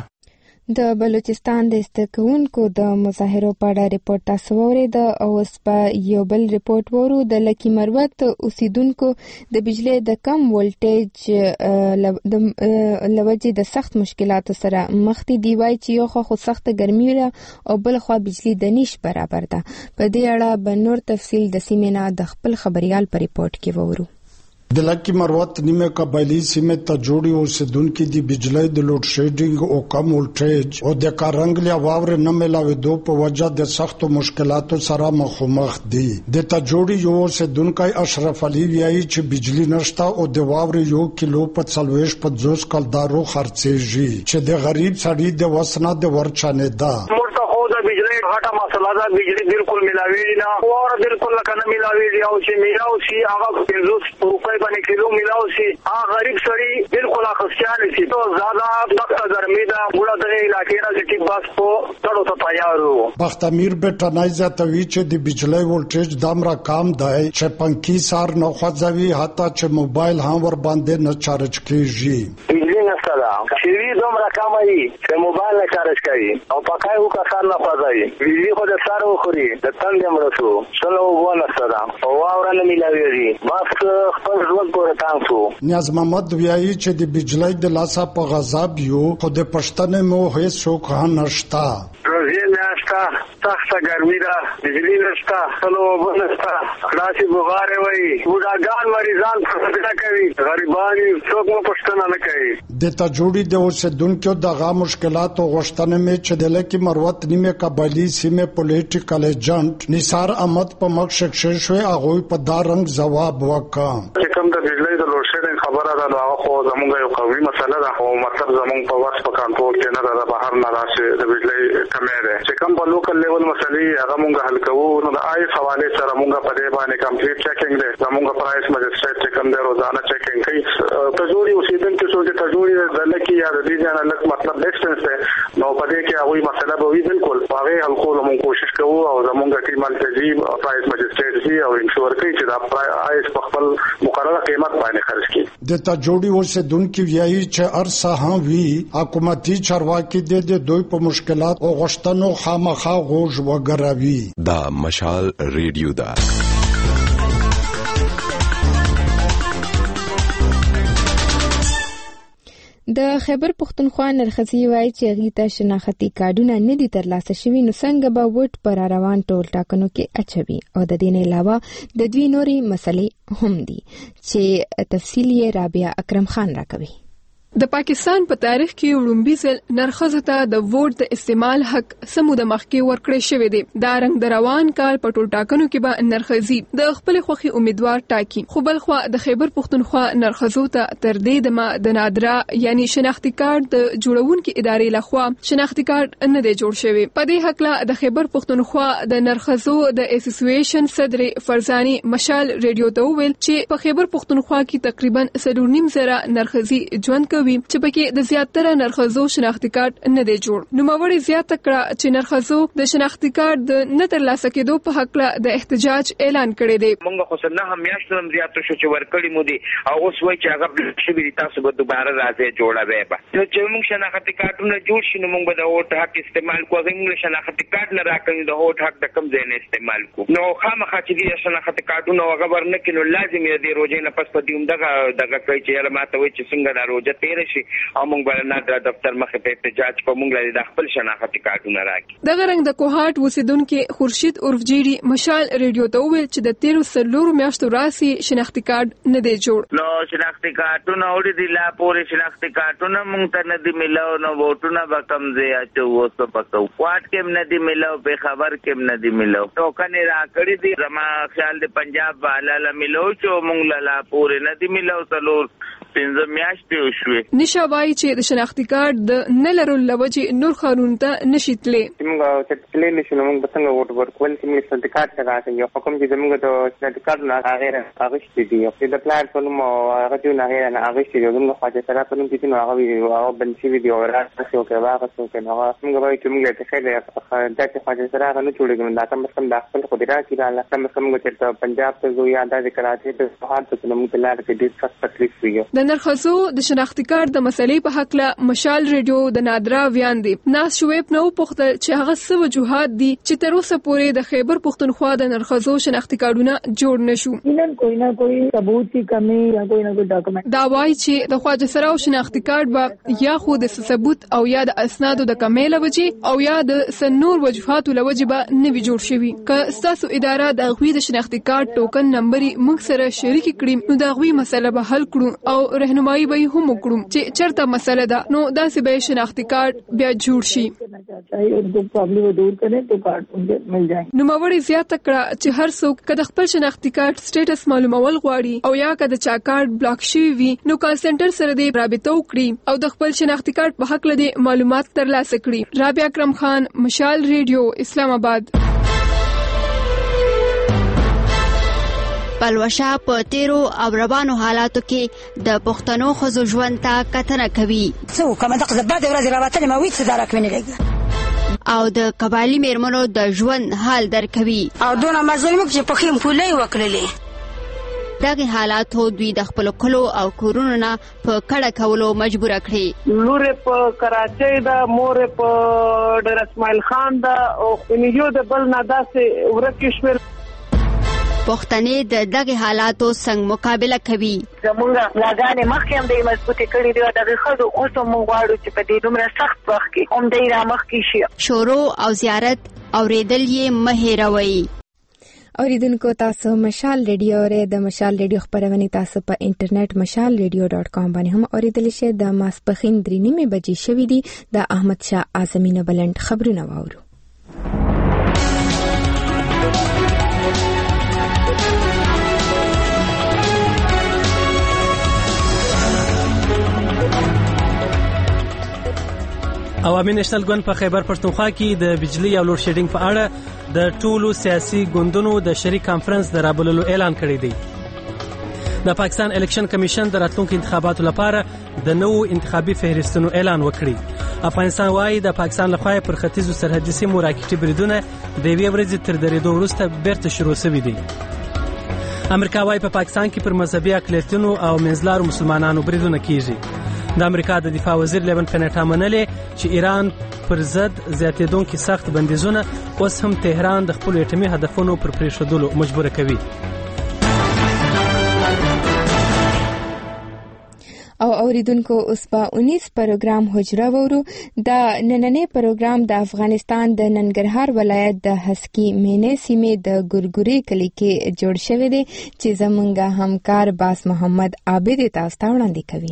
د بلوچستان د استکونکو د مظاهرو په اړه ریپورت تاسو ورید او اوس په یو بل ریپورت ورو د لکی مروت اوسیدونکو د بجلی د کم ولټیج لوجې د سخت مشکلاتو سره مخ دي وای چې یو خو سخت ګرمي او بل خو بجلی د نش برابر ده. په دې اړه به نور تفصیل د سیمه د خپل خبريال په ریپورت کې وورو. د لکی مروت نیمه قبایلی سیمه ته جوړي اوسیدونکو د بجلی د لوډ شیډینګ او کم ولټیج او د کارنګلیا واور نه ملاوېدو په وجه د سخت مشکلاتو سره مخ دي. د ته جوړي یو اوسیدونکو اشرف علي وایي چې بجلی نشته او د واور یو کیلو په 40-50 کلدارو خرڅېږي چې د غریب سړي د وسنه د ورچانه ده. غټه مسله ماده بجلی بالکل ملاوي نه او بالکل کنه ملاوي دی او چې میلاو شي هغه 500 روپۍ باندې کیلو میلاو شي هغه غریب سړی بالکل اخستیان شي تو زیاده سخت ګرمي دا وړه د علاقې نه چې بس په تړو ته تیارو بختامیر بټنای زیاتوي چې د بجلی ولټیج دامره کام دی چې پنکی سار نه خوځوي حتی چې موبایل هم ور باندې نه چارج کیږي بجلی نشته دا چې دومره کم وي چې موبایل نه چارج کوي او پکای وو کار نه خوځوي بجلی خو د سارو خوري د تند مرسو سلو ونه دا او اورنه ملاوي بس خپل ژوند پورې تاسو نیاز محمد ویایي چې د بجلی د لاسه په غضب یو خو د پښتنې مو هیڅ څوک نشتا روزي نشتا سخت ګرمي ده بجلی نشتا سلو ونشتا خلاصي بغاره وای وډاګان مریضان څه کوي غریبان څوک مو پښتنه نه کوي د ته جوړي د اوسیدونکو دغه مشکلات او غشتنه می چې د لکه مروت نیمه قبایلی سیمه پولیټیکل ایجنټ نثار احمد په مخ شوی هغه په دا رنگ جواب وکا چې کوم د بجلی د لوډ شیډینګ خبره ده نو هغه خو زموږ یو قوي مسله ده او مطلب زموږ په واسطه په کنټرول کې نه ده بهر نه راشي د بجلی کمې ده چې کوم په لوکل لیول مسلې هغه موږ حل کوو نو د آی حواله سره موږ په دې باندې کمپلیټ چیکینګ ده زموږ پرایس مجسټریټ چې کوم ده روزانه چیکینګ کوي تجوړي اوسیدونکو چې تجوړي د لکه یا د دې نه لک مطلب ډیسټنس ده نو په دې کې هغه مسله به وي بالکل هغه حل کول موږ کوشش کوو او زموږ ټیم ملتجی پرایس مجسټریټ او انشور کوي چې دا آیس په خپل مقرره قیمت باندې خرج کړي د تا جوړي اوسیدونکو ویایي چې ارسه هم وی حکومتي چارواکي د دوی په مشکلات او غشتنو خامخا غوږ وګروي دا مشال ریډیو دا د خیبر پختونخوا نرخزي وایي چې غیته شناختی کارډونه نه دي ترلاسه شوي نو څنګه به ووټ پر روان ټول ټاکنو کې اچوي او د دې نه علاوه د دوی نوري مسلې هم دي چې تفصیل یې رابعه اکرم خان راکوي د پاکستان په تاریخ کې وړومبي ځل نرخزو ته د ووټ د استعمال حق سموده مخکې ورکړی شوی دی دا رنګ د روان کال په ټول ټاکنو کې به نرخزي د خپل خوخي امیدوار ټاکي خو بل خو د خیبر پختونخوا نرخزو ته تر دې د نادرا یعنی شناختی کارت د جوړونکو ادارې لخوا شناختی کارت نه دی جوړ شوی په دې حق لا د خیبر پختونخوا د نرخزو د اسوسییشن صدر فرزاني مشال ریډیو ته ویل چې په خیبر پختونخوا کې تقریبا 3.5 نرخزي ژوند کوي چې پکې د زیاتره نرخزو شناختی کارت نه دی جوړ نو موري زیاته کړه چې نرخزو د شناختی کارت د نه ترلاسه کېدو په حق له د احتجاج اعلان کړی دی موږ خو څنګه همیاشتم زیات شو چې ورکړی مو دي او اوس وایي چې هغه شوی تاسو به دوباره راځي جوړوي به نو چې موږ شناختی کارتونه جوړ شي نو موږ به د ووټ حق استعمال کوو موږ شناختی کارت نه راکړو د ووټ حق د کم ځای نه استعمال کوو نو خامخا چې د شناختی کارتونه هغه ورنکې نو لازم دی روزه نه پس په دیوم دغه کوي چې ماته وایي چې څنګه دا روزه تیر شي او موږ باندې دفتر مخه په احتجاج په موږ لري د خپل شناختی کارتونه راکړي دغه رنګ د کوهات وسیدونکو خورشید اورفجيري مشال ریډیو ته ویل چې د 13 میاشتو راسي شناختی کارت نه دی جوړ نو شناختی کارتونه وړي دي لا پورې شناختی کارتونه موږ ته نه دي ملاو نو ووټونه به کم ځای اچو وسو پکو واټ کې نه دي ملاو په خبر کې نه دي ملاو ټوکن راکړي دي زما خیال دی پنجاب والا ملاو چې موږ لا پورې نه دي ملاو تلور 15 میاشتې وشوي نشه وایي چې د شناختی کارت د نه لرلو لوجې نور قانون ته نشیتلې موږ چې تللی نشو موږ به څنګه ووټ ورکول چې موږ شناختی کارت څنګه راځي یو حکم چې موږ د شناختی کارت نه هغه راغشتي دي چې د پلان په نوم هغه چې نه هغه راغشتي دي موږ خو چې سره په نوم کې نو هغه بنشي ویډیو راځي چې هغه څه کوي نو موږ وایي چې موږ ته خیر دا چې خو چې سره هغه نه جوړیږي دا کوم څه د خپل قدرت کې راځي کوم څه چې پنجاب ته زو یا د کراچي ته هر څه موږ په لار کې ډېر سخت تکلیف ویو د نرخصو د شناختی کارت د مسلې په حق له مشال ریډیو د نادرا ویان دی ناس شویب نو پخته چې هغه څه وجوهات دي چې تر اوسه پورې د خیبر پختونخوا د نرخصو شناختی کارتونه جوړ نشو کوئی نه کوئی ثبوت کی کمی یا کوئی نه کوئی ډاکومنت دا وایي چې د خواجه سراو شناختی کارت به یا خو د ثبوت او یا د اسنادو د کمی لوجې او یا د سنور وجوهاتو لوجې به نه وي جوړ شوی که ستاسو اداره د غوی د شناختی کارت ټوکن نمبر موږ سره شریک کړي نو دا غوی مسله به حل کړو او رهنمایي به هم وکړو چې چرته مسله ده نو داسې به شناختی کارت بیا جوړ شي نو موري زیاته کړه چې هر څوک کله خپل شناختی کارت سټیټس معلومول غواړي او یا کله چا کارت بلاک شي وي نو کال سنټر سره دې رابطه وکړي او د خپل شناختی کارت په حق لدی معلومات ترلاسه کړي رابعه اکرم خان مشال ریډیو اسلام آباد پلوشه په تیرو او روانو حالاتو کې د پښتنو ښځو ژوند ته کتنه کوي او د قبایلي میرمنو د ژوند حال درکوي او دونه مظلوم چې په خیم پولې وکړلې. دغه حالاتو دوی د خپل کلو او کورونو نه په کډه کولو مجبور کړي. لور په کراچۍ دا مور په ډیر اسماعیل خان دا او خنیو د بل نه داسې ورکه شول. پښتنې د دغه حالاتو څنګه مقابله کوي؟ زمونږ لاګانې مخکې هم د مضبوطې کړي دي، دغه ښځو اوس هم موږ غواړو چې په دې دومره سخت وخت کې هم دی را مخکې شي. شورو او زیارت اورېدل یې مه هېروئ. اوریدونکو تاسو مشال ریډیو اورئ. د مشال ریډیو خبرونه تاسو په انټرنیټ mashalradio.com باندې هم اوریدلی شئ. د ماسپخین 3:30 بجې شوې دي. د احمد شاه اعظمي نه بلند خبرونه واورو. عوامي نېشنل ګوند په خیبر پښتونخوا کې د بجلی او لوډ شیډینګ په اړه د ټولو سیاسي ګوندونو د شریک کانفرنس د رابللو اعلان کړی دی. د پاکستان الیکشن کمیشن د راتلونکو انتخاباتو لپاره د نوو انتخابي فهرستونو اعلان وکړي. افغانستان وايي د پاکستان لخوا پر ختیځو سرحدي سیمو راکټي بریدونه د یوې ورځې تر درېدو وروسته بیرته شروع شوي دي. امریکا وايي په پاکستان کې پر مذهبي اقلیتونو او منځلارو مسلمانانو بریدونه کیږي. د امریکا د دفاع وزیر لیون پنټا منلې چې ایران پر ضد زیاتېدونکو سخت بندیزونه اوس هم تهران د خپل اټومي هدفونو پر پریښودلو مجبور کوي. او اوریدونکو اوس په 19 پروګرام حجره وورو. د نننې پروګرام د افغانستان د ننګرهار ولایت د هسکی مینې سیمې د ګورګوري کلی کې جوړ شوی دی چې زمونږ همکار باس محمد عابد تاسو ته وړاندې کوي.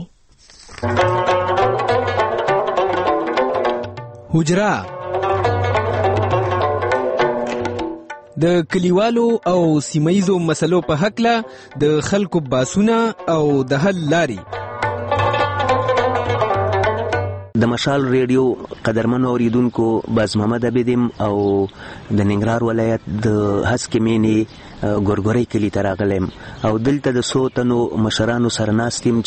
حجره د کلیوالو او سیمایزو مسلو په حقله د خلکو باسونه او د حل لاري. د مشال ریډیو قدرمنو اوریدونکو باز محمد عبدم او د ننګرهار ولایت د هسکی مینې ګورګوري کلی ته راغلم او دلته د څو تنو مشرانو سره ناستم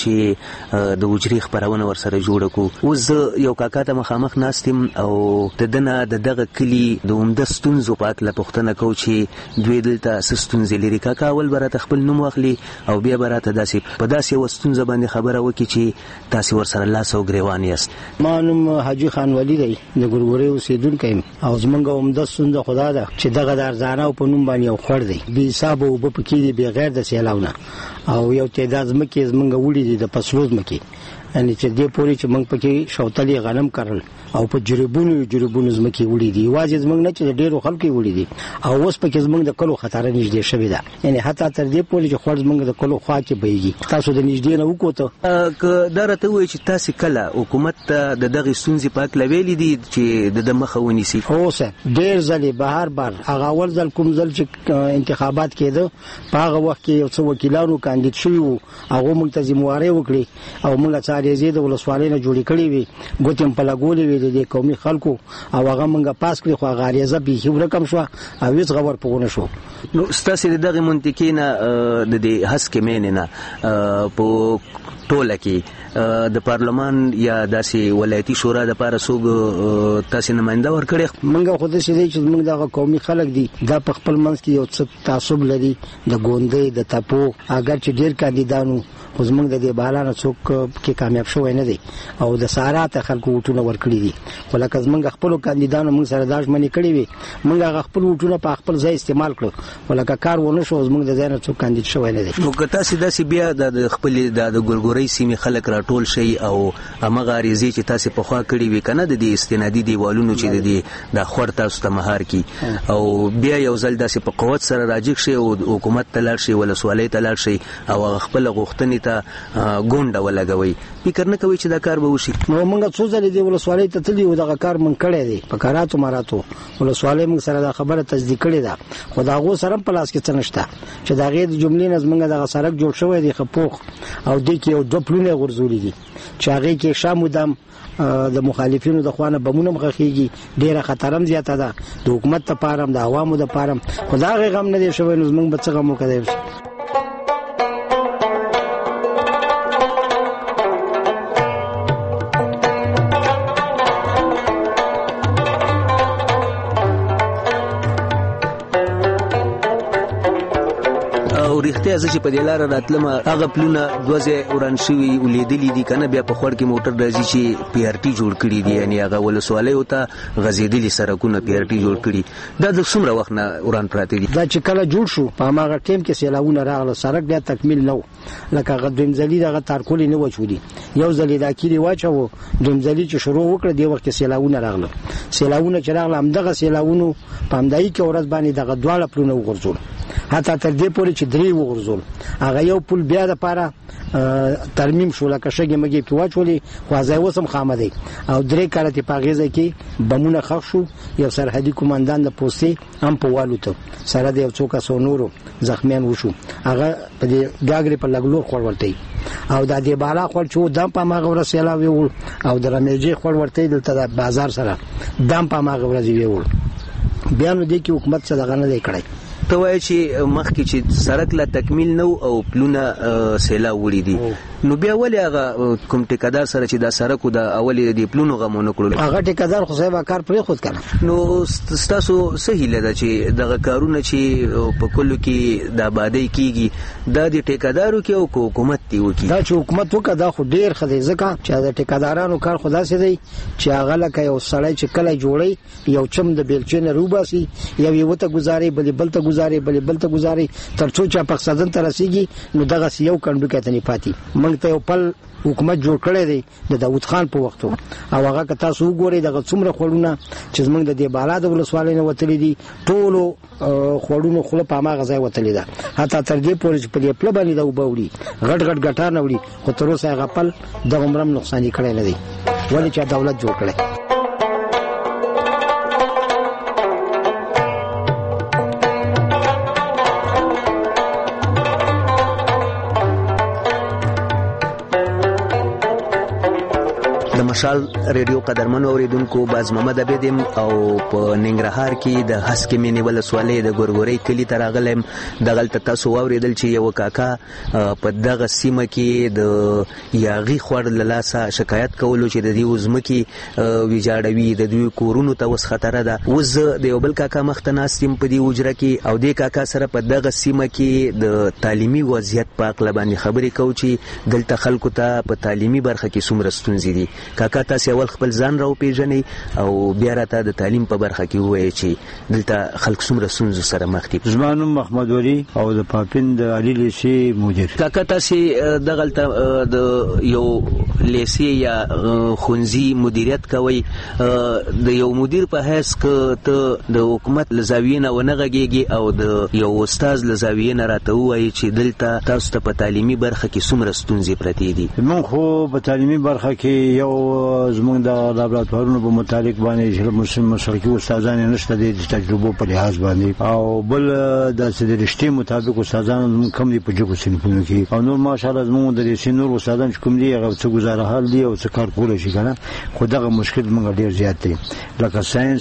چې د وجري خبرونه ورسره جوړ کړو. اوس یو کاکا ته مخامخ ناستم او د دنه دغه کلی د عمده ستونزو په اړه پوښتنه کو چې دوی دلته ستونزې لري. کاکا اول برته خپل نوم واخلي او بیا برته داسې په داسې وستونزه باندې خبره وکړي چې تاسو ورسره لاس او ګریوان یاست. ما نوم حاجی خان ولی دی، د ګورګوري اوسیدونکی او زمونږ عمده ستونزه خدا ده چې دغه د ارزانه په نوم باندې یو خور دی بي حساب او په کې دی بغیر د سیلاونه او یو تعداد مکه زمونږ وړي دي د پسلوز مکه یعنی چې دې پوری چې موږ پکې شوتلې غنم کړل او په جریبونو زمکه وړي دي. واځي زمونږ نه چې ډېرو خلکو وړي دي او اوس پکې زمونږ د کلو خطر نږدې شوی ده. یعنی حتی تر دې پوری چې خور زمونږ د کلو خوا کې بيږي. تاسو د نږدې نه وکوته که درته وایي چې تاسو کله حکومت ته د دغه ستونزې په اړه ویلي دي چې د مخه ونیسي؟ اوسه ډېر ځلې بهر بار هغه ول ځل کوم ځل چې انتخابات کېده په هغه وخت کې یو څو وکیلانو کاندید شوي وو هغه موږ ته ذمہواری وکړي او موږ څارې د ولسوالۍ نه جوړې کړې وي ګوتم په لګولې وي د قومي خلکو او هغه موږ پاس کړی خو غاریزه به رقم شو او هیڅ خبر پونه شو. نو ستاسو دغه منطقې نه د دې هسکې مینې نه په ټوله کې د پارلمان یا داسې ولایتي شورا د لپاره څوک تاسو نماینده ورکړي؟ موږ خو د شې چې موږ دغه قومي خلک دي دا په خپل منځ کې یو څه تعصب لري د ګوندې د تپو اگر چې ډیر کاندیدانو خو زمونږ د دې بالانه څوک کې کامیاب شوی نه دی او د سارا ته خلکو وټونه ورکړي دي. ولکه زمونږ خپل کاندیدانو موږ سره داش منی کړی وي موږ هغه خپل وټونه په خپل ځای استعمال کړو ولکه کار ونه شو زمونږ د ځای نه څوک کاندید شوی نه دی. نو که تاسو داسې بیا د خپل د ګورګوري سیمې خلک راټول شي او هغه غریزي چې تاسو په خوا کړی وي کنه د استنادي دیوالونو چې د خور تاسو ته مهار کی او بیا یو ځل داسې په قوت سره راجګ شي او حکومت ته لاړ شي ولسوالۍ ته لاړ شي او خپل غوښتنې ته ګونډه ولګوي فکر نه کوي چې دا کار به وشي؟ نو موږ څو ځلې دی ولسوالۍ ته تللی او دا کار مونږ کړی دی په کاراتو مراتو ولسوالۍ موږ سره دا خبره تصدیق کړې ده خو دا غو سره په لاس کې څه نشته چې دا غي د جملې نظمنګ د سړک جوړ شوی دی خپوخ او د کې یو دوپلونه غرزولې دي چې هغه کې شامودم د مخالفینو د خوانه بمونه مخخيږي ډیره خطرم زیاته ده د حکومت ته پارم د عوامو د پارم خدای غم نه دی شوی نو موږ به څنګه مو کوي. رښتیا چې په دې لار راتلم هغه پلونه دوزه وران شوی ولیدلې دي کنه بیا په خور کې موټر راځي چې پی آر ټي جوړ کړی دي یعنی هغه ولسوالۍ او ته غزیدلی سرکونه پی آر ټي جوړ کړی دا د څومره وخت نه وران پراته دي دا چې کله جوړ شو په هغه ټیم کې سیلاونه راغله سرک بیا تکمیل نو لکه غدویم زلی دغه تارکول نه وچودي یو زلی دا کلی واچو دویم زلی چې شروع وکړه دی وخت سیلاونه راغله سیلاونه چې راغله هم دغه سیلاونه پامدای کې ورځ باندې دغه دواړه پلونه وغورځول حتی تر دې پورې چې درې وغورځول هغه یو پل بیا د پاره ترمیم شو لکه شګې مګې په واچولې خو ځای وسم خامدې او درې کاله ته پاغیزه کې بمونه خښ شو یو سرحدي کمانډان د پوستې هم په والو ته سره د یو څوک سونورو زخمیان وشو هغه په دې ګاګري په لګلو خور ورته او د دې بالا خور چې دم په ماغه ورسېلا ویول او د رمیجي خور ورته دلته د بازار سره دم په ماغه ورځي ویول بیان دې کې حکومت څه دغه نه کړی ته وایې چې مخکې چې سړک لا تکمیل نو او پلونه سیلا وړي دي نو بیا ولې هغه کوم ټیکادار سره چې دا سړک د اولې د پلونو غمونه کړل هغه ټیکادار خو صاحب کار پرې خود کړ نو تاسو صحیح لده چې دغه کارونه چې په کلو کې د آبادی کیږي د ټیکادارو کې او حکومت دی وکي دا چې حکومت وکړه دا خو ډیر خدای ځکه چې د ټیکادارانو کار خدا سي دی چې هغه لکه یو سړی چې کله جوړي یو چم د بیلچنه روباسي یو یو ته گزاري بلته بلته گزاري ترڅو چې پاکستان ته رسیږي نو دغه یو کندو کې ته نه پاتې موږ ته یو پل حکومت جوړ کړی دی د داوود خان په وخت او هغه که تاسو وګورئ دغه څومره خړونه چې موږ د دې بالا د ولسوالۍ نه وتلې دي ټولو خړونو خله په ما غځای وتلې ده حتی تر دې پورې چې په دې پل باندې دا وبوري غټ ګټار نه وړي خو تر اوسه هغه پل د عمرم نقصان کړی نه دی ولې چې دولت جوړ کړی مشال ریډیو قدرمنو اوریدونکو باز محمد ابدیم او په ننګرهار کې د هسکې مینې ولسوالۍ د ګورګورۍ کلی ته راغلم دغلته تاسو واوریدل چې یو کاکا په دغه سیمه کې د یاغي خور لاسه شکایت کولو چې د دې وزمکي ویجاړوي د دوی کورونو ته وس خطر ده وز د یو بل کاکا مخته ناستیم په دې وجره کې او د کاکا سره په دغه سیمه کې د تعلیمي وضعیت په اړه باندې خبرې کوو چې دلته خلکو ته په تعلیمي برخه کې څومره ستونزې دي کاکا تاسو اول خپل ځان راو پیژنې او بیا راته د تعلیم په برخه کې وایي چې دلته خلک څومره ستونزو سره مخ دي زمانو محمد ولی او د پاپین د علي لیسي مدیر کاکا تاسو دغلته د یو لیسي یا خونزي مدیریت کوي د یو مدیر په حیث ک ته د حکومت لزاویه نه ونغږیږي او د یو استاد لزاویه نه راته وایي چې دلته تاسو ته په تعلیمي برخه کې څومره ستونزې پرتې دي موږ خو په تعلیمي برخه کې یو زمونږ د لابراتوارونو په متعلق باندې چې مسلکي استادان نشته د تجربو په لحاظ باندې او بل د سدرشتي مطابق استادان کم دي په جګو صنفونو کې او نور ماشاءالله زموږ د سینور استادان چې کوم دي هغه څه گزاره حال دي او څه کار کول شي کنه خو دغه مشکل موږ ډیر زیات دي لکه ساينس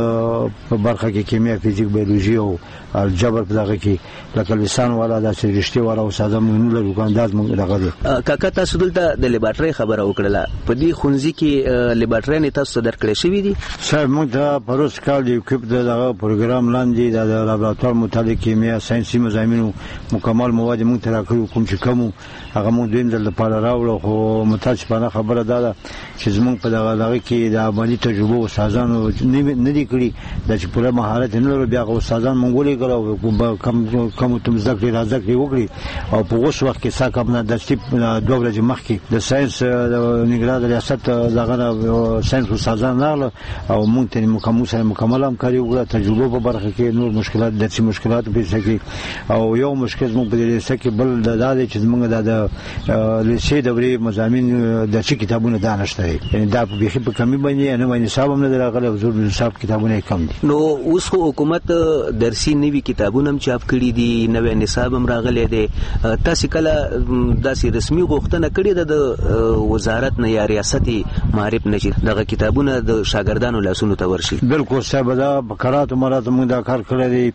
په برخه کې کیمیا فزیک بیولوژي او الجبر په دغه کې لکه لسان والا د سدرشتي والا استادان موږ له وګانداز موږ دغه دي کاکا تاسو دلته د لیبارټري خبره وکړه په دې خونځي کې لیبارټري نه تاسو درکړې شوې دي صاحب موږ د پروس کال دی کوم دغه پروګرام لاندې د لابراتوار متعلق کیمیا ساينسي مضامینو مکمل مواد موږ تراکو کوم چې کوم هغه موږ دیم د لپاره راوړو خو متاسفانه خبره ده چې زموږ په دغه کې د عملی تجربه استادانو نه دي کړی د چې پوره مهارت نه لري بیا استادان موږ ولې غواړو کوم تم ذکر راځي وکړي او په اوس وخت کې ساکم نه د سټیپ دوه ورځې مخکې د ساينس د نګران ریاست دغه ساينس استادان راغله او موږ ته مکمل همکاري وکړه تجربه په برخه کې نور مشکلات درسي مشکلات په څه کې او یو مشکل موږ په دې څه کې بل د چې موږ د لیسې دورې مضامین د څه کتابونه دانشته یعنی دا په بيخي په کمی باندې نه باندې حساب هم نه راغله حضور حساب کتابونه کم دي نو اوس حکومت درسي نوي کتابونه هم چاپ کړي دي نوې نصاب هم راغلي دي تاسو کله داسې رسمي غوښتنه کړې ده د وزارت نه یا ریاستي معرف نشي دغه کتابونه د شاګردانو لاسونو ته ورشي بالکل صاحب دا بکرات مراد موږ دا کار کړی دی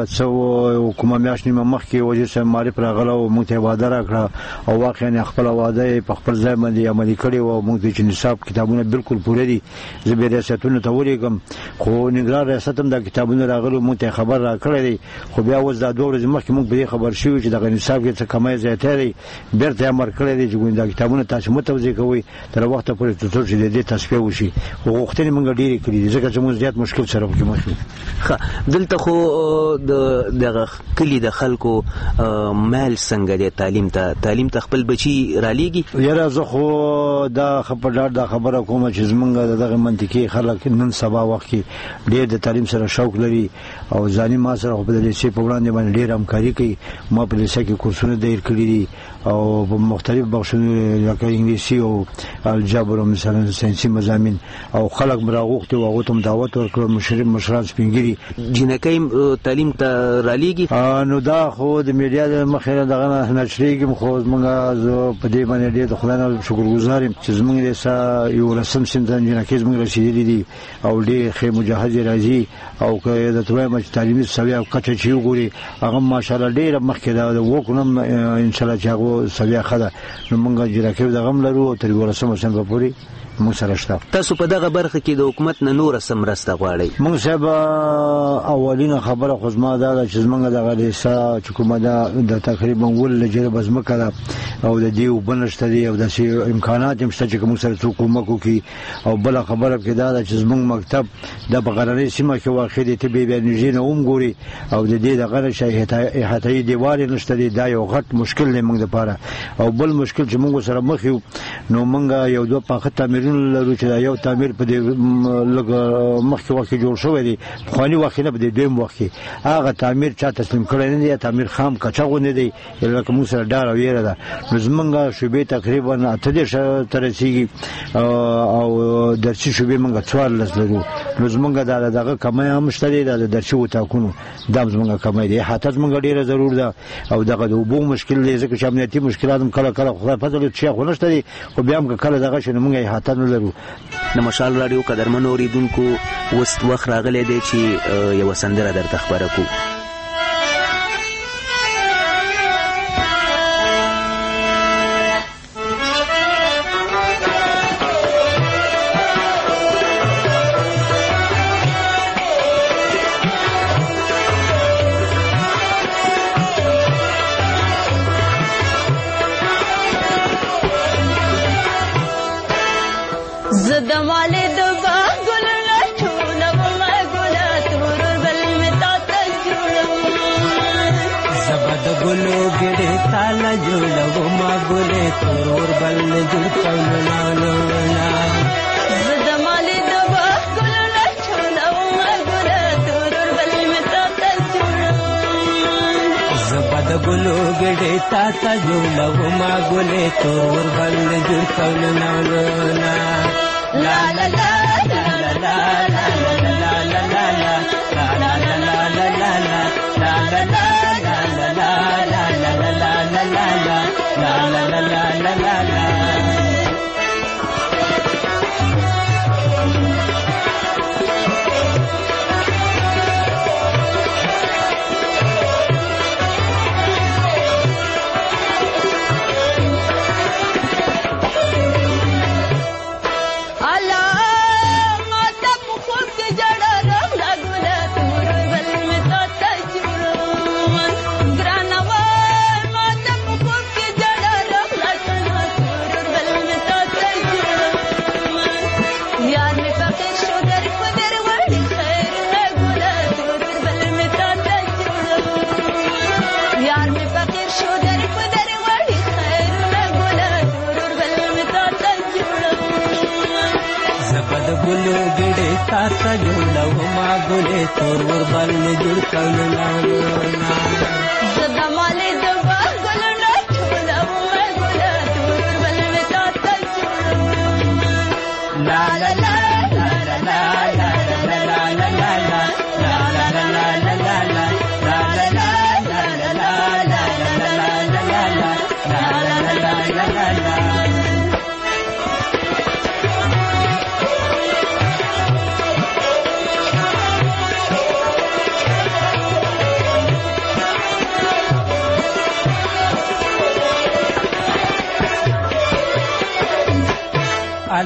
څو کومه میاشتې مخکې وجه سم معرف راغله او موږ ته وعده راکړه او واقعا خپل وعده په خپل ځای باندې عملي کړي او موږ د نصاب کتابونه بالکل پوره دي زه به ریاستونو ته ورېږم خو نګران ریاست هم دا کتابونه راغلو موږ ته خبر را کړی دی خو بیا اوس دا 2 ورځې مخکې موږ به خبر شوو چې د نصاب کې څه کمای زیاته دی بیرته امر کړی دی چې دا کتابونه تاسو متوجه کوئ تر وخت پورې تر څو چې د تصفیه وشي او غوښتنې موږ ډېرې کړې دي ځکه چې موږ زیات مشکل سره کې مخ ښه دلته خو د کلی د خلکو مال څنګه دی تعلیم ته خپل بچي را لېږي یاره زه خو دا خبردار دا خبره کوم چې زمونږ دغه منطقي خلک نن سبا وخت کې ډېر د تعلیم سره شوق لري او ځاني ما سره په دې څه په وړاندې باندې ډېر همکاري کوي ما په لیسه کې کورسونه دایر کړي دي او په مختلف بخشونو لکه انګلیسي او الجبر او مثلا ساينسي مضامین او خلک مراغوخت او هغه ته دعوت ورکړل مشران سپینګری جنکې تعلیم ته را لېږي نو دا خو د میډیا د مخې دغه نشریږي خو موږ په دې باندې ډېر خدای نه شکرګزار یم چې موږ یو رسم سندن جنکې موږ رسیدلي دي او ډېر ښه مجاهد راځي او که د توای مچ تعلیمي سویا کچه چې وګوري هغه ماشاءالله ډېر مخکې دا وکړم ان شاء الله چې هغه سویا خده نو موږ جنکې دغه لرو تر ورسمه سم په پوری موږ سره شته تاسو په دغه برخه کې د حکومت نه نور سم راسته غواړئ موږ صاحب اولینه خبره خو زما دا چې موږ دغه لیسا چې کومه د تقریبا ول لجره بزمه کړه او د دې وبنشته دي او د امکانات هم شته چې موږ سره حکومت کوي او بل خبره کې دا چې موږ مکتب د بغراني سیمه کې واقع دي ته به انرژي نه وګوري او د دې دغه شی احاطه دیوال نشته دي دا یو غټ مشکل دی موږ لپاره او بل مشکل چې موږ سره مخ یو نو موږ یو دوه پاخه تعمیرونه لرو چې یو تعمیر په دې لږ مخکې وخت جوړ شوی دی خواني وخت نه په دې دویم وخت هغه تعمیر چا تسلیم کړی نه دی تعمیر خام کچاغو نه دی لکه موږ سره ډار او یره ده نو زمونږ شوبې تقریبا 8 ترسيږي او درسي شوبې موږ 14 لرو نو زمونږ دغه کمای هم شته د درسي وتاکونو دا زمونږ کمای دی حتی زمونږ ډیره ضرور ده او دغه د وبو مشکل دی ځکه چې امنیتي مشکلات هم کله خدای فضل چې خو نشته دي خو بیا هم کله دغه شنو موږ حتی نه لرو د مشال رادیو قدرمن اوریدونکو وخت راغلی دی چې یو سندره درته خبره کو تا جوړو ما ګلې تور بل جوړ کول نه لا لا لا لا لا تا جوړو ما ګلې تور ور باندې جوړ کول نه زدا مالې د ګل نه جوړو ما ګلې تور ور باندې تا جوړو لا لا لا لا لا لا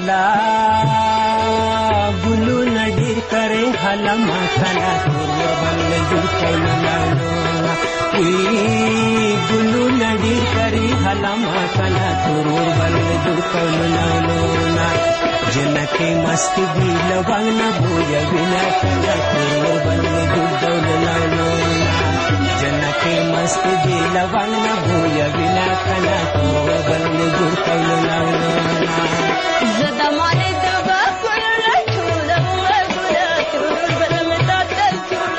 لا ګلو نډیر کرے حلما کلا تور بل جوړ کولو وی ګلو نډیر کرے حلما کلا تور بل جوړ کولو جنکه مستی دی لوانه بویا بنا کلا تور بل جوړ کولو جنکه مستی دی لوانه بویا بنا کلا تور بل جوړ کولو زدا مانه دبا کولو ټول مګلا تور بل متا تل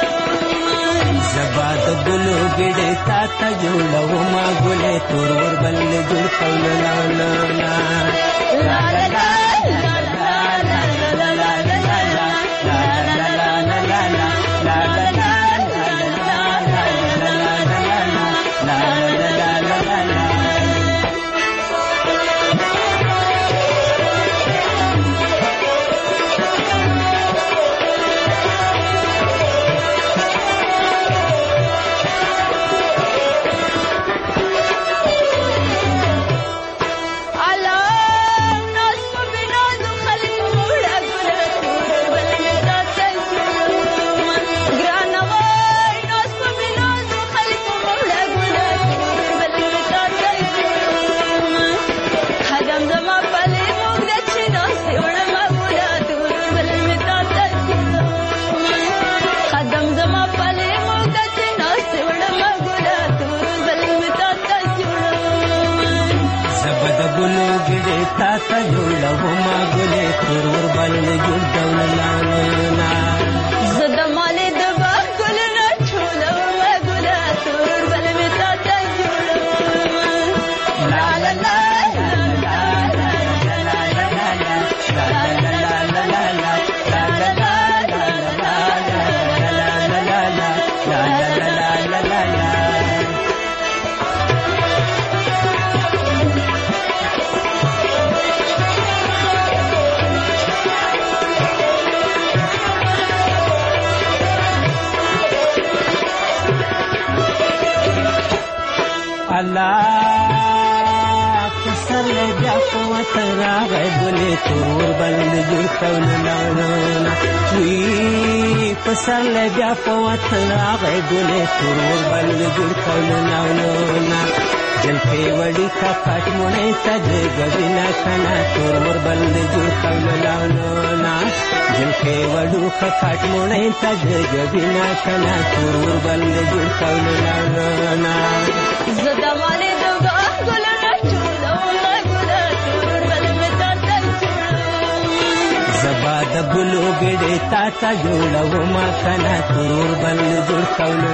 زبا د ګلو ګډه تا ته جوړو ما ګلې تور بل جوړ کولو لا تا جوړو ما ګلې تور بل جوړ دولنا زدا مالې د باغ ګل نه ټولو ما ګل تور بل می تا ته جوړو لا لا لا الله پسر بیا قوت راغی ګلې تور بل جوړ کولو وی پسر بیا قوت راغی ګلې تور بل جوړ کولو جلفې وړي کا پټ مونږ ته جګینا کنا تور بل جوړ کولو جلفې وړو کا پټ مونږ ته جګینا کنا تور بل جوړ کولو زدا مالې د باغ ګل نه ټولو ما ګل تور بل می تا ته زبا د ګلو ګډه تا ته جوړو ما کنا تور بل جوړ کولو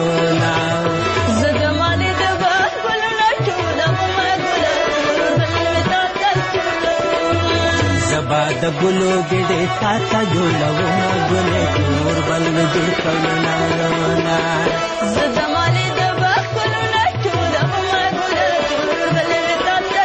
زدا مالې د باغ ګل نه ټولو ما ګل تور بل می تا ته زبا د ګلو ګډه تا ته جوړو ما ګل تور بل جوړ کولو زدا مالې د باغ ګل نه ټولو ما ګل تور بل می تا ته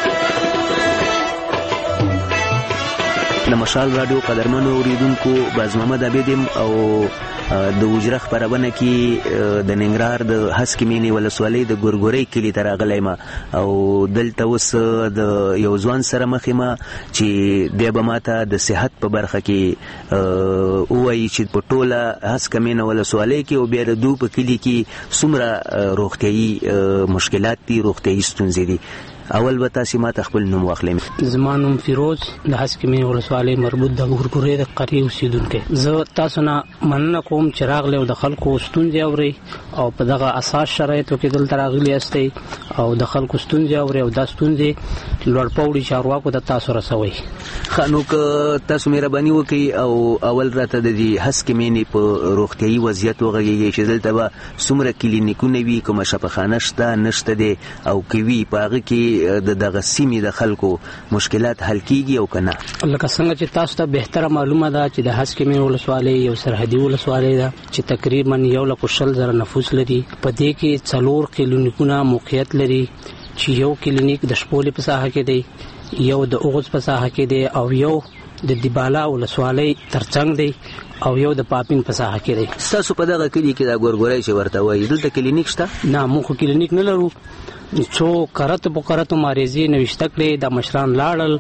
د مشال رادیو قدرمنو اوریدونکو باز محمد عبیدم او د وجره خبرونه کې د ننګرهار د هسکمینی ولسوالۍ د ګورګوري کلی ته راغلی ما او دلته اوس د یو ځوان سره مخ ما چې بیا به ماته د صحت په برخه کې وایي چې په ټوله هسکمینه ولسوالۍ کې او بیا د دوی په کلي کې څومره روغتیایي مشکلات دي روغتیایي ستونزې دي اول به تاسې ماته خپل نوم واخلئ. زما نوم فیروز د هسکمینې ولسوالۍ مربوط د ګورګورې د قریې اوسېدونکی. زه تاسو نه مننه کوم چې راغلی او د خلکو ستونزې اورئ او په دغه اساس شرایطو کې دلته راغلي یاستئ او د خلکو ستونزې اورئ او دا ستونزې لوړ پوړي چارواکو ته تاسو رسوئ. ښه نو که تاسو مهرباني وکړئ او اول راته د دې هسکمینې په روغتیایي وضعیت وغږیږئ چې دلته به څومره کلینیکونه وي، کومه شفاخانه شته نشته دی او که وي په هغه کې د دغه سیمې د خلکو مشکلات حل کیږي او که نه. لکه څنګه چې تاسو ته بهتره معلومه ده چې د هسکمینې ولسوالۍ یو سرحدي ولسوالۍ ده چې تقریبا 1,40,000 نفوس لري. په دې کې 4 کلینیکونه موقعیت لري چې یو کلینیک د شپولې په ساحه کې دی، یو د اوغوز په ساحه کې دی او یو د دیبالا ولسوالۍ ترڅنګ دی او یو د پاپین په ساحه کې دی. ستاسو په دغه کلي کې دا ګورګورۍ چې ورته وایي دلته کلینیک شته؟ نه، موږ خو کلینیک نه لرو. څو کرتو په کرتو مریضي نوشته کړې، د مشران لاړل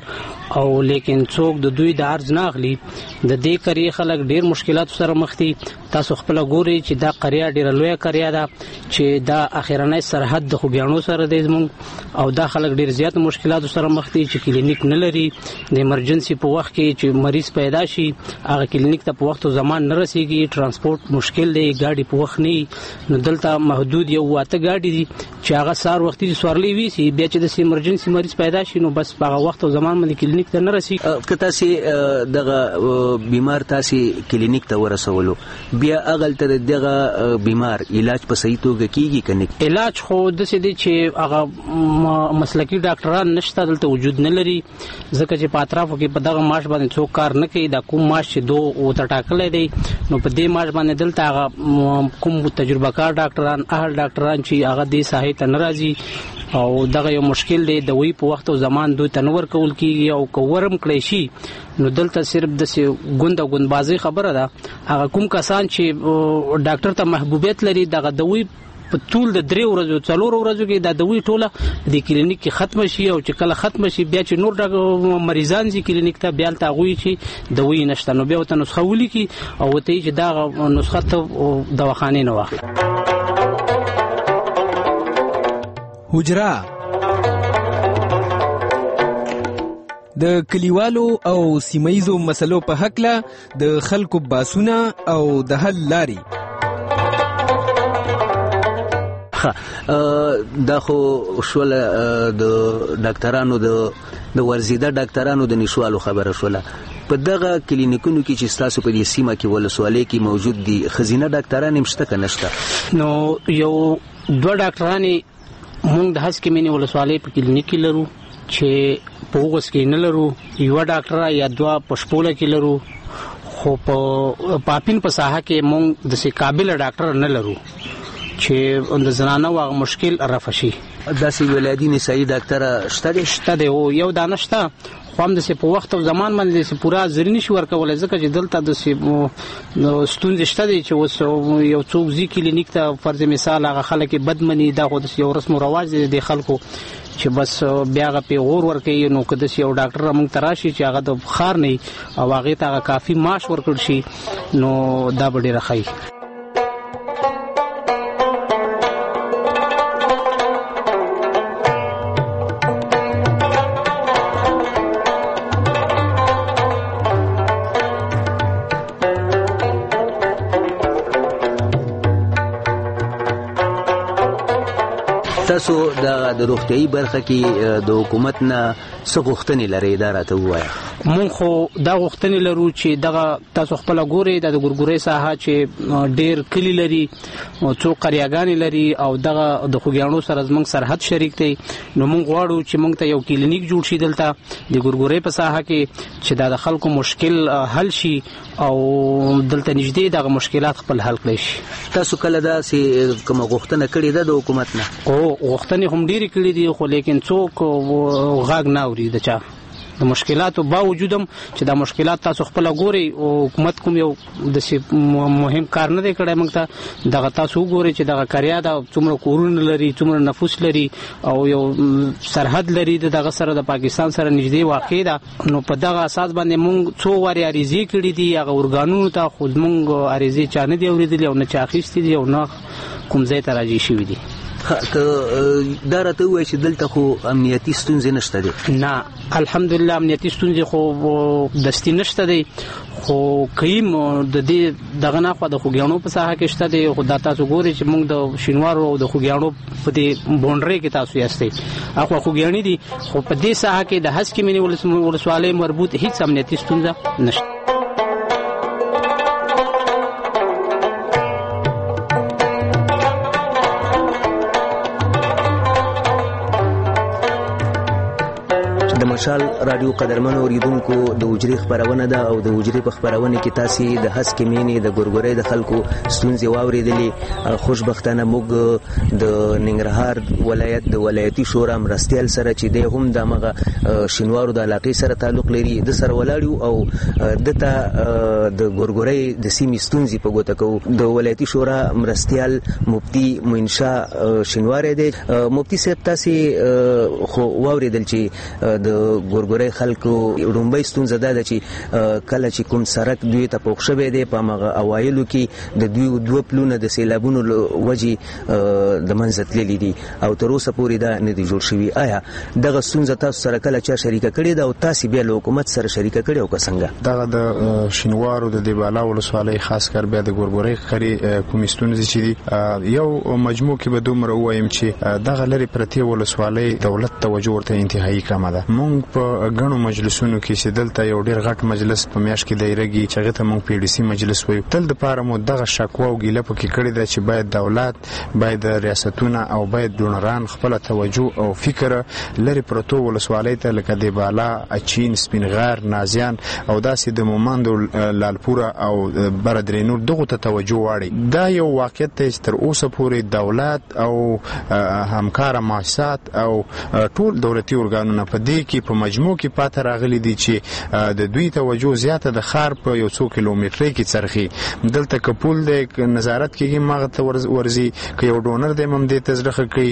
او لیکن څوک د دوی د ارز نه اخلي د دې قریه خلک ډیر مشکلات سره مخ دي. تاسو خپل ګوري چې دا قریه ډیر لوی قریه ده چې دا اخیرنۍ سرحد د خوګیانو سره د زمون او دا خلک ډیر زیات مشکلات سره مخ دي چې کلینیک نه لري. د ایمرجنسي په وخت کې چې مریض پیدا شي هغه کلینیک ته په وخت او زمان نه رسیږي. ترانسپورت مشکل دی، ګاډي په وخت نه، نو دلته محدود یو واته ګاډي دي چې هغه سار وختي سوارلي وي سي بیا چې د ایمرجنسي مریض پیدا شي نو بس هغه وخت او زمان باندې کلینیک ته نه رسیږي. کته سي دغه بیمار تاسو کلینیک ته ورسولو بیا اغل تر دغه بیمار علاج په صحیح توګه کیږي کنه؟ علاج خو د سې دي چې هغه مسلکی ډاکټران نشته دلته وجود نه لري ځکه چې په اطرافو کې په دغه ماش باندې څوک کار نه کوي. دا کوم ماش چې دو او تټاکلې دی نو په دې ماش باندې دلته هغه کوم تجربه کار ډاکټران اهل ډاکټران چې هغه دې ساحې ته ناراضي او دغه یو مشکل دی د وی په وخت او زمان دوی تنور کول کیږي او کورم کړی شي نو دلته صرف د ګوند او ګوندبازي خبره ده. هغه کوم کسان چې ډاکټر ته محبوبیت لري دغه دوی په ټول د 3 ورځو 4 ورځو کې دا دوی ټوله د کلینیک کې ختم شي او چې کله ختم شي بیا چې نور مریضان زی کلینیک ته بیا ته غوي چې دوی نشته نو بیا ته نسخه ولي کی او ته چې دا نسخه ته دواخانه نه واخلي. حجرا د کلیوالو او سیمایزو مسلو په حق له د خلکو باسونه او د حل لاري. دا خو شول د ډاکټرانو د ورزيده ډاکټرانو د نشوالو خبره شوله. په دغه کلینیکونو کې چې تاسو په دې سیمه کې ولسوالۍ کې موجود دي خزینه ډاکټران مشته کنهشته؟ نو یو 2 ډاکټران مونږ د هڅ کې مینه ولسوالۍ په کلینیک کې لرو چې په وګس کې نه لرو. یو ډاکټر یا 2 پښپوله کې لرو خو په پاپین په ساحه کې مونږ د سي قابل ډاکټر نه لرو چې د زنانه واغ مشکل رافشي. داسې ولادي نسایي ډاکټر شته دی او یو دانشته خو هم د سي په وخت او زمان باندې سي پورا زرینی شو ورکول ځکه چې دلته د سي ستونزې شته دي چې وس یو څوک زی کلینیک ته فرض مثال هغه خلک بدمنی دا خو د یو رسم او رواج دي خلکو چې بس بیا غ په غور ورکې نو کده سي یو ډاکټر موږ تراشي چې هغه د بخار نه او هغه ته کافي معاش ورکړ شي نو دا به ډیره ښه وي. تاسو د روغتيایي برخه کې د حکومت نه څه غوښتنې لري دا راته ووایه. مونږ خو دا غوښتنې لرو چې دغه تاسو خپل ګوري د ګورګوري ساحه چې ډیر کلی لري او څو قريهګان لري او دغه د خوګیانو سره زموږ سرحد شریک دی نو مونږ غواړو چې مونږ ته یو کلینیک جوړ شي دلته د ګورګوري په ساحه کې چې د خلکو مشکل حل شي او دلته نږدې دغه مشکلات خپل حل کړي شي. تاسو کله دا سي کوم غوښتنه کړې ده د حکومت نه؟ او غوښتنې هم ډېری کړې دي خو لیکن څوک غاګ نه اوري د چا د مشکلاتو باوجود هم چې دا مشکلات تاسو خپل ګوري او حکومت کوم یو د مهم کار نه دی کړی موږ ته دغه تاسو ګوري چې دغه کاریا دا څومره کورونه لري څومره نفوس لري او یو سرحد لري دغه سره د پاکستان سره نږدې واقع ده نو په دغه اساس باندې موږ څو واري عریضې کړې دي هغه ورګانونو ته خو موږ عریضې چا نه دی اورېدلې او نه چا اخیستې دي او نه کوم ځای ته راځي شوي دي. دا راته وایي چې دلته خو امنیتي ستونزې نشته دي؟ نه الحمدلله امنیتي ستونزې خو دستي نشته دي خو کیم د دې دغه نه خو د خوګیانو په ساحه کې شته دي خو دا تاسو ګوري چې موږ د شینوارو او د خوګیانو په دې بونډري کې تاسو یاستئ اخو خوګیانی دي خو په دې ساحه کې د هڅ کې منی ولسوالۍ مربوط هیڅ امنیتي ستونزه نشته. مشال رادیو قدرمن اوریدونکو د وجري خبرونه ده او د وجري په خبرونه کې تاسو د هڅ کې مینې د ګورګوري د خلکو ستونزې واوریدلې. خوشبختانه موږ د ننګرهار ولایت د ولایتي شورا مرستيال سره چې د هم د مغه شینوارو د علاقې سره تعلق لري د سره ولاړو او دته د ګورګوري د سیمې ستونزې په ګوته کو د ولایتي شورا مرستيال مفتی موینشا شینوار دی. مفتی صاحب تاسو خو واوریدل چې د ګورګوري خلکو رومبي ستونزه ده چې کله چې کوم سرک دوی ته پوښ شوی دی په مغه اوایلو کې د دوی دوه پلونه د سیلابونو وجې د منځ تللي دي او تر اوسه پورې دا نه دي جوړ شوي. آیا دغه ستونزه تاسو سره کله چا شریکه کړې ده او تاسو بیا له حکومت سره شریکه کړې او که څنګه؟ دغه د شینوارو د دیبالا ولسوالۍ خاص کر بیا د ګورګوري خري کومې ستونزې چې دي یو مجموع کې به دومره ووایم چې دغه لري پرتې ولسوالۍ دولت توجه ورته انتهایی کمه ده. مونږ په غنو مجلسونو کې چې دلته یو ډیر غټ مجلس په میاشت کې دایرګي چې هغه ته مونږ پی ډی سی مجلس وایو تل د پاره مو دغه شکوا او ګیله پکې کړی ده چې باید دولت باید ریاستونه او باید ډونران خپل توجه او فکر لري پرتو ولسوالۍ ته لکه دیبالا اچین سپینغار نازیان او داسې د مومند لالپورا او بردرینور دغه ته توجه واړي. دا یو واقعیت ته تر اوسه پورې دولت او همکار مؤسسات او ټول دولتي ارګانونه په دې کې په مجموع کې پاتې راغلي دي چې د دوی توجه زیاته د خار په یو څو کیلومتري کې څرخي. دلته کپول د نظارت کېږي ماغه ته ورزي که یو ډونر د مم دې تزرخه کوي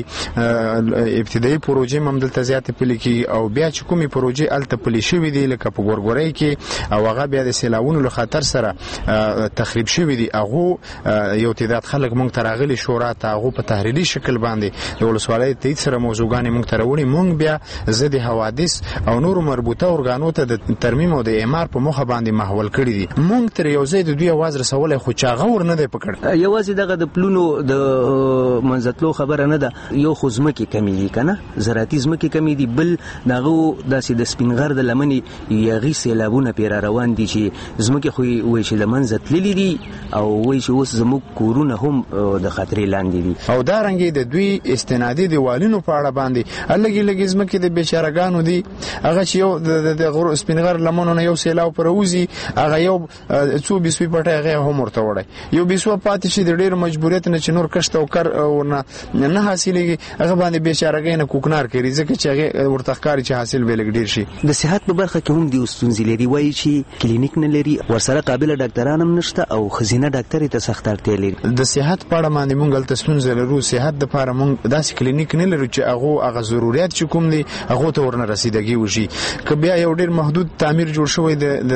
ابتدایي پروژې مم دلته زیاته پلي کې او بیا چې کومي پروژې الته پلي شوې دي لکه په ګورګوري کې او هغه بیا د سیلاونو له خطر سره تخریب شوې دي. هغه یو تعداد خلک مونږ تراغلي شورا ته هغه په تحریري شکل باندې د ولسوالۍ تایید سره موضوعګانې مونږ تروري مونږ بیا ضد حوادث او نور مربوطه ارګانو ته د ترمیم او د اعمار په مخه باندې محول کړی دي. مونږ تر یو ځای د دوی आवाज رسولای خو چا غور نه دی پکړ. یوازې دغه د پلونو د منځتلو خبره نه ده یو خو ځمکې کمی دي کنه زراعتي ځمکې کمی دي بل دغه داسې د سپینغر د لمنې یغي سیلابونه پیر روان دي چې ځمکې خو وایي چې د منځ تللي دي او وایي چې اوس زموږ کورونه هم د خطرې لاندې دي او دا رنګې د دوی استنادي دیوالونو په اړه باندې لګي ځمکې د بیچارهګانو دي هغه چې یو د سپینغر لمنو نه یو سیلاب پروزي هغه یو څو بیسوي پټه هغه هم ورته وړي یو بیسو پاتې شي د ډېر مجبوریت نه چې نور کشت او کار او نه حاصلېږي هغه باندې بیچارهګان کوکنار کوي ځکه چې هغه ورته ښکاري چې حاصل به لګ ډېر شي. د صحت په برخه کې هم د ستونزې لري وایي چې کلینیک نه لري ورسره قابل ډاکټران هم نشته او خزینه ډاکټر ته سخت اړتیا لري. د صحت په اړه باندې مونږ ته ستونزې لرو. صحت د لپاره مونږ داسې کلینیک نه لرو چې هغه ضرورت چې کوم دي هغه ته ورنه رسیدګي وشي. که بیا یو ډېر محدود تعمیر جوړ شوی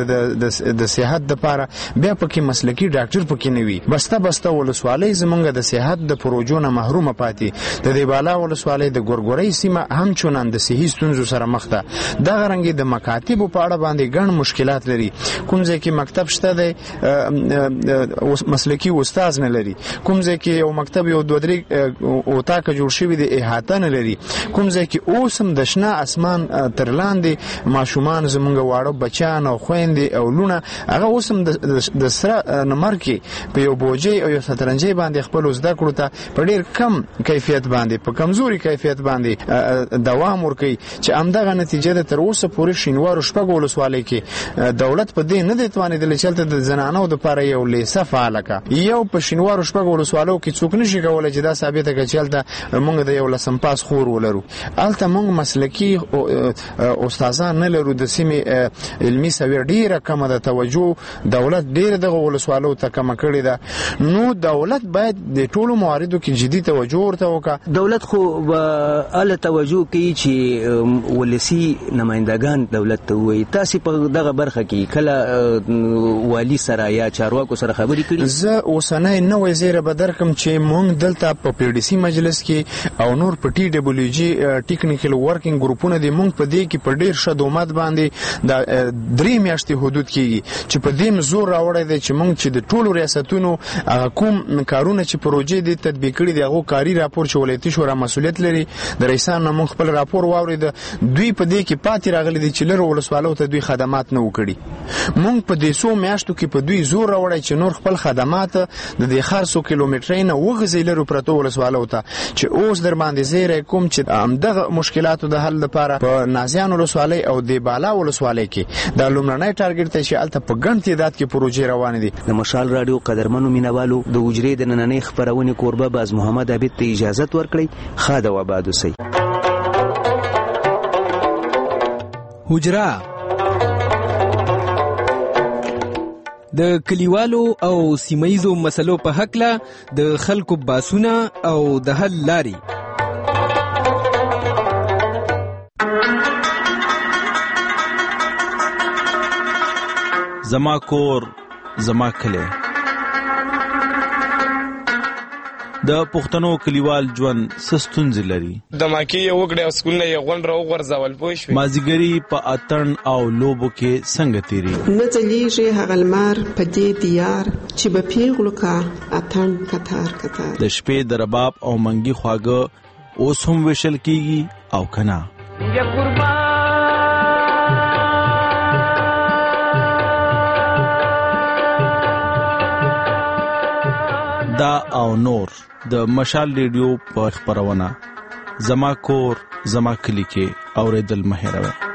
د صحت د لپاره بیا پکې مسلکی ډاکټر پکې نه وي. بسته ولسوالۍ زمونږ د صحت د پروژو نه محرومه پاتې. د دیبالا ولسوالۍ د ګورګوري سیمه هم چونان د صحي ستونزو سره مخ ده. د غرنګي د مکاتب په اړه باندې ګڼ مشکلات لري. کوم ځای کې مکتب شته دی مسلکی استاد نه لري. کوم ځای کې یو مکتب یو دوه درې اوتاکه جوړ شوی دی احاطه نه لري. کوم ځای کې اوسم د شنه اسمان تر لاندې ماشومان زمونږ واړه بچان او خويندې او لونه هغه اوسم د سره نمبر کې په یو بوجي او یو سترنجي باندې خپل زده کړو ته په ډیر کم کیفیت باندې په کمزوري کیفیت باندې دوام ورکړي چې همدغه نتیجه ده. تر اوسه پورې شینوارو شپږ ولسوالۍ کې دولت په دې نه دی توانیدلی چې د زنانو د لپاره یو لیسه فعاله کا. یو په شینوارو شپږ ولسوالو کې څوک نشي کولای چې دا ثابته کړي چې هلته موږ د یو لسم پاس خور ولرو. هلته موږ مسلکی استادان نه لرو. د سیمې علمي سویر ډیره کمه ده. توجه دولت ډیره دغه ولسوالو ته کمه کړې ده. نو دولت باید د ټولو مواردو کې جدي توجه ورته وکړي. دولت خو ال توجه کوي چې ولسی نمائندگان دولت ته وایي تاسو په دغه برخه کې کله والی سره یا چارواکو سره خبرې کړي؟ زه اوسنۍ نوې زیره به درکم چې مونږ دلته په پی ډی سی مجلس کې او نور په ټي ډبلیو جی ټیکنیکل ورکینګ ګروپونه دي مونږ په دې کې په ډیر ښه دومت باندې د 3 میاشتې حدود کېږي چې په دې زور راوړی دی چې مونږ چې د ټولو ریاستونو کوم کارونه چې پروژې دي تطبیق کړي دي هغه کاری راپور چې ولایتي شورا مسؤلیت لري د رئیسان نه مونږ خپل راپور واورید. دوی په دې کې پاتې راغلي دي چې لره ولسوالو ته دوی خدمات نه وکړي. مونږ په دې سو میاشتو کې په دوی زور راوړی چې نور خپل خدمات د دې خاصو کیلومترۍ نه وغځي لرو پرته ولسوالو ته چې اوس در باندې زیره کوم چې همدغه مشکلاتو د حل لپاره په نازیان ولسوالۍ او دیبالا ولسوالۍ کې د لومړنۍ ټارګټ ته چې الته په ګڼ تعداد کې پروژې روانې دي. د مشال رادیو قدرمنو مینوالو د وجرې د نننۍ خبرونې کوربه باز محمد عبید ته اجازه ورکړي. خاده و آباد اوسئ. حجره د کلیوالو او سیمایزو مسلو په حقله د خلکو باسونه او د حل لاري. زما کور زما کلی. د پښتنو کلیوال ژوند سستونځ لري. د ماکي یو وګړي او سکول نه یو غون راو غرزول پوه شو. مازیګری په اتن او لوبو کې څنګه تیری. نه ځلیږي هغه لمر په دې دیار چې به پیغلو کا اتن کتار کتار. د شپې د رباب او منګي خواږه اوس هم وشل کیږي او کنا. یا قربان دا او نور د مشال ریډیو په خبرونه زما کور زما کلی کې اوریدل مهیروي.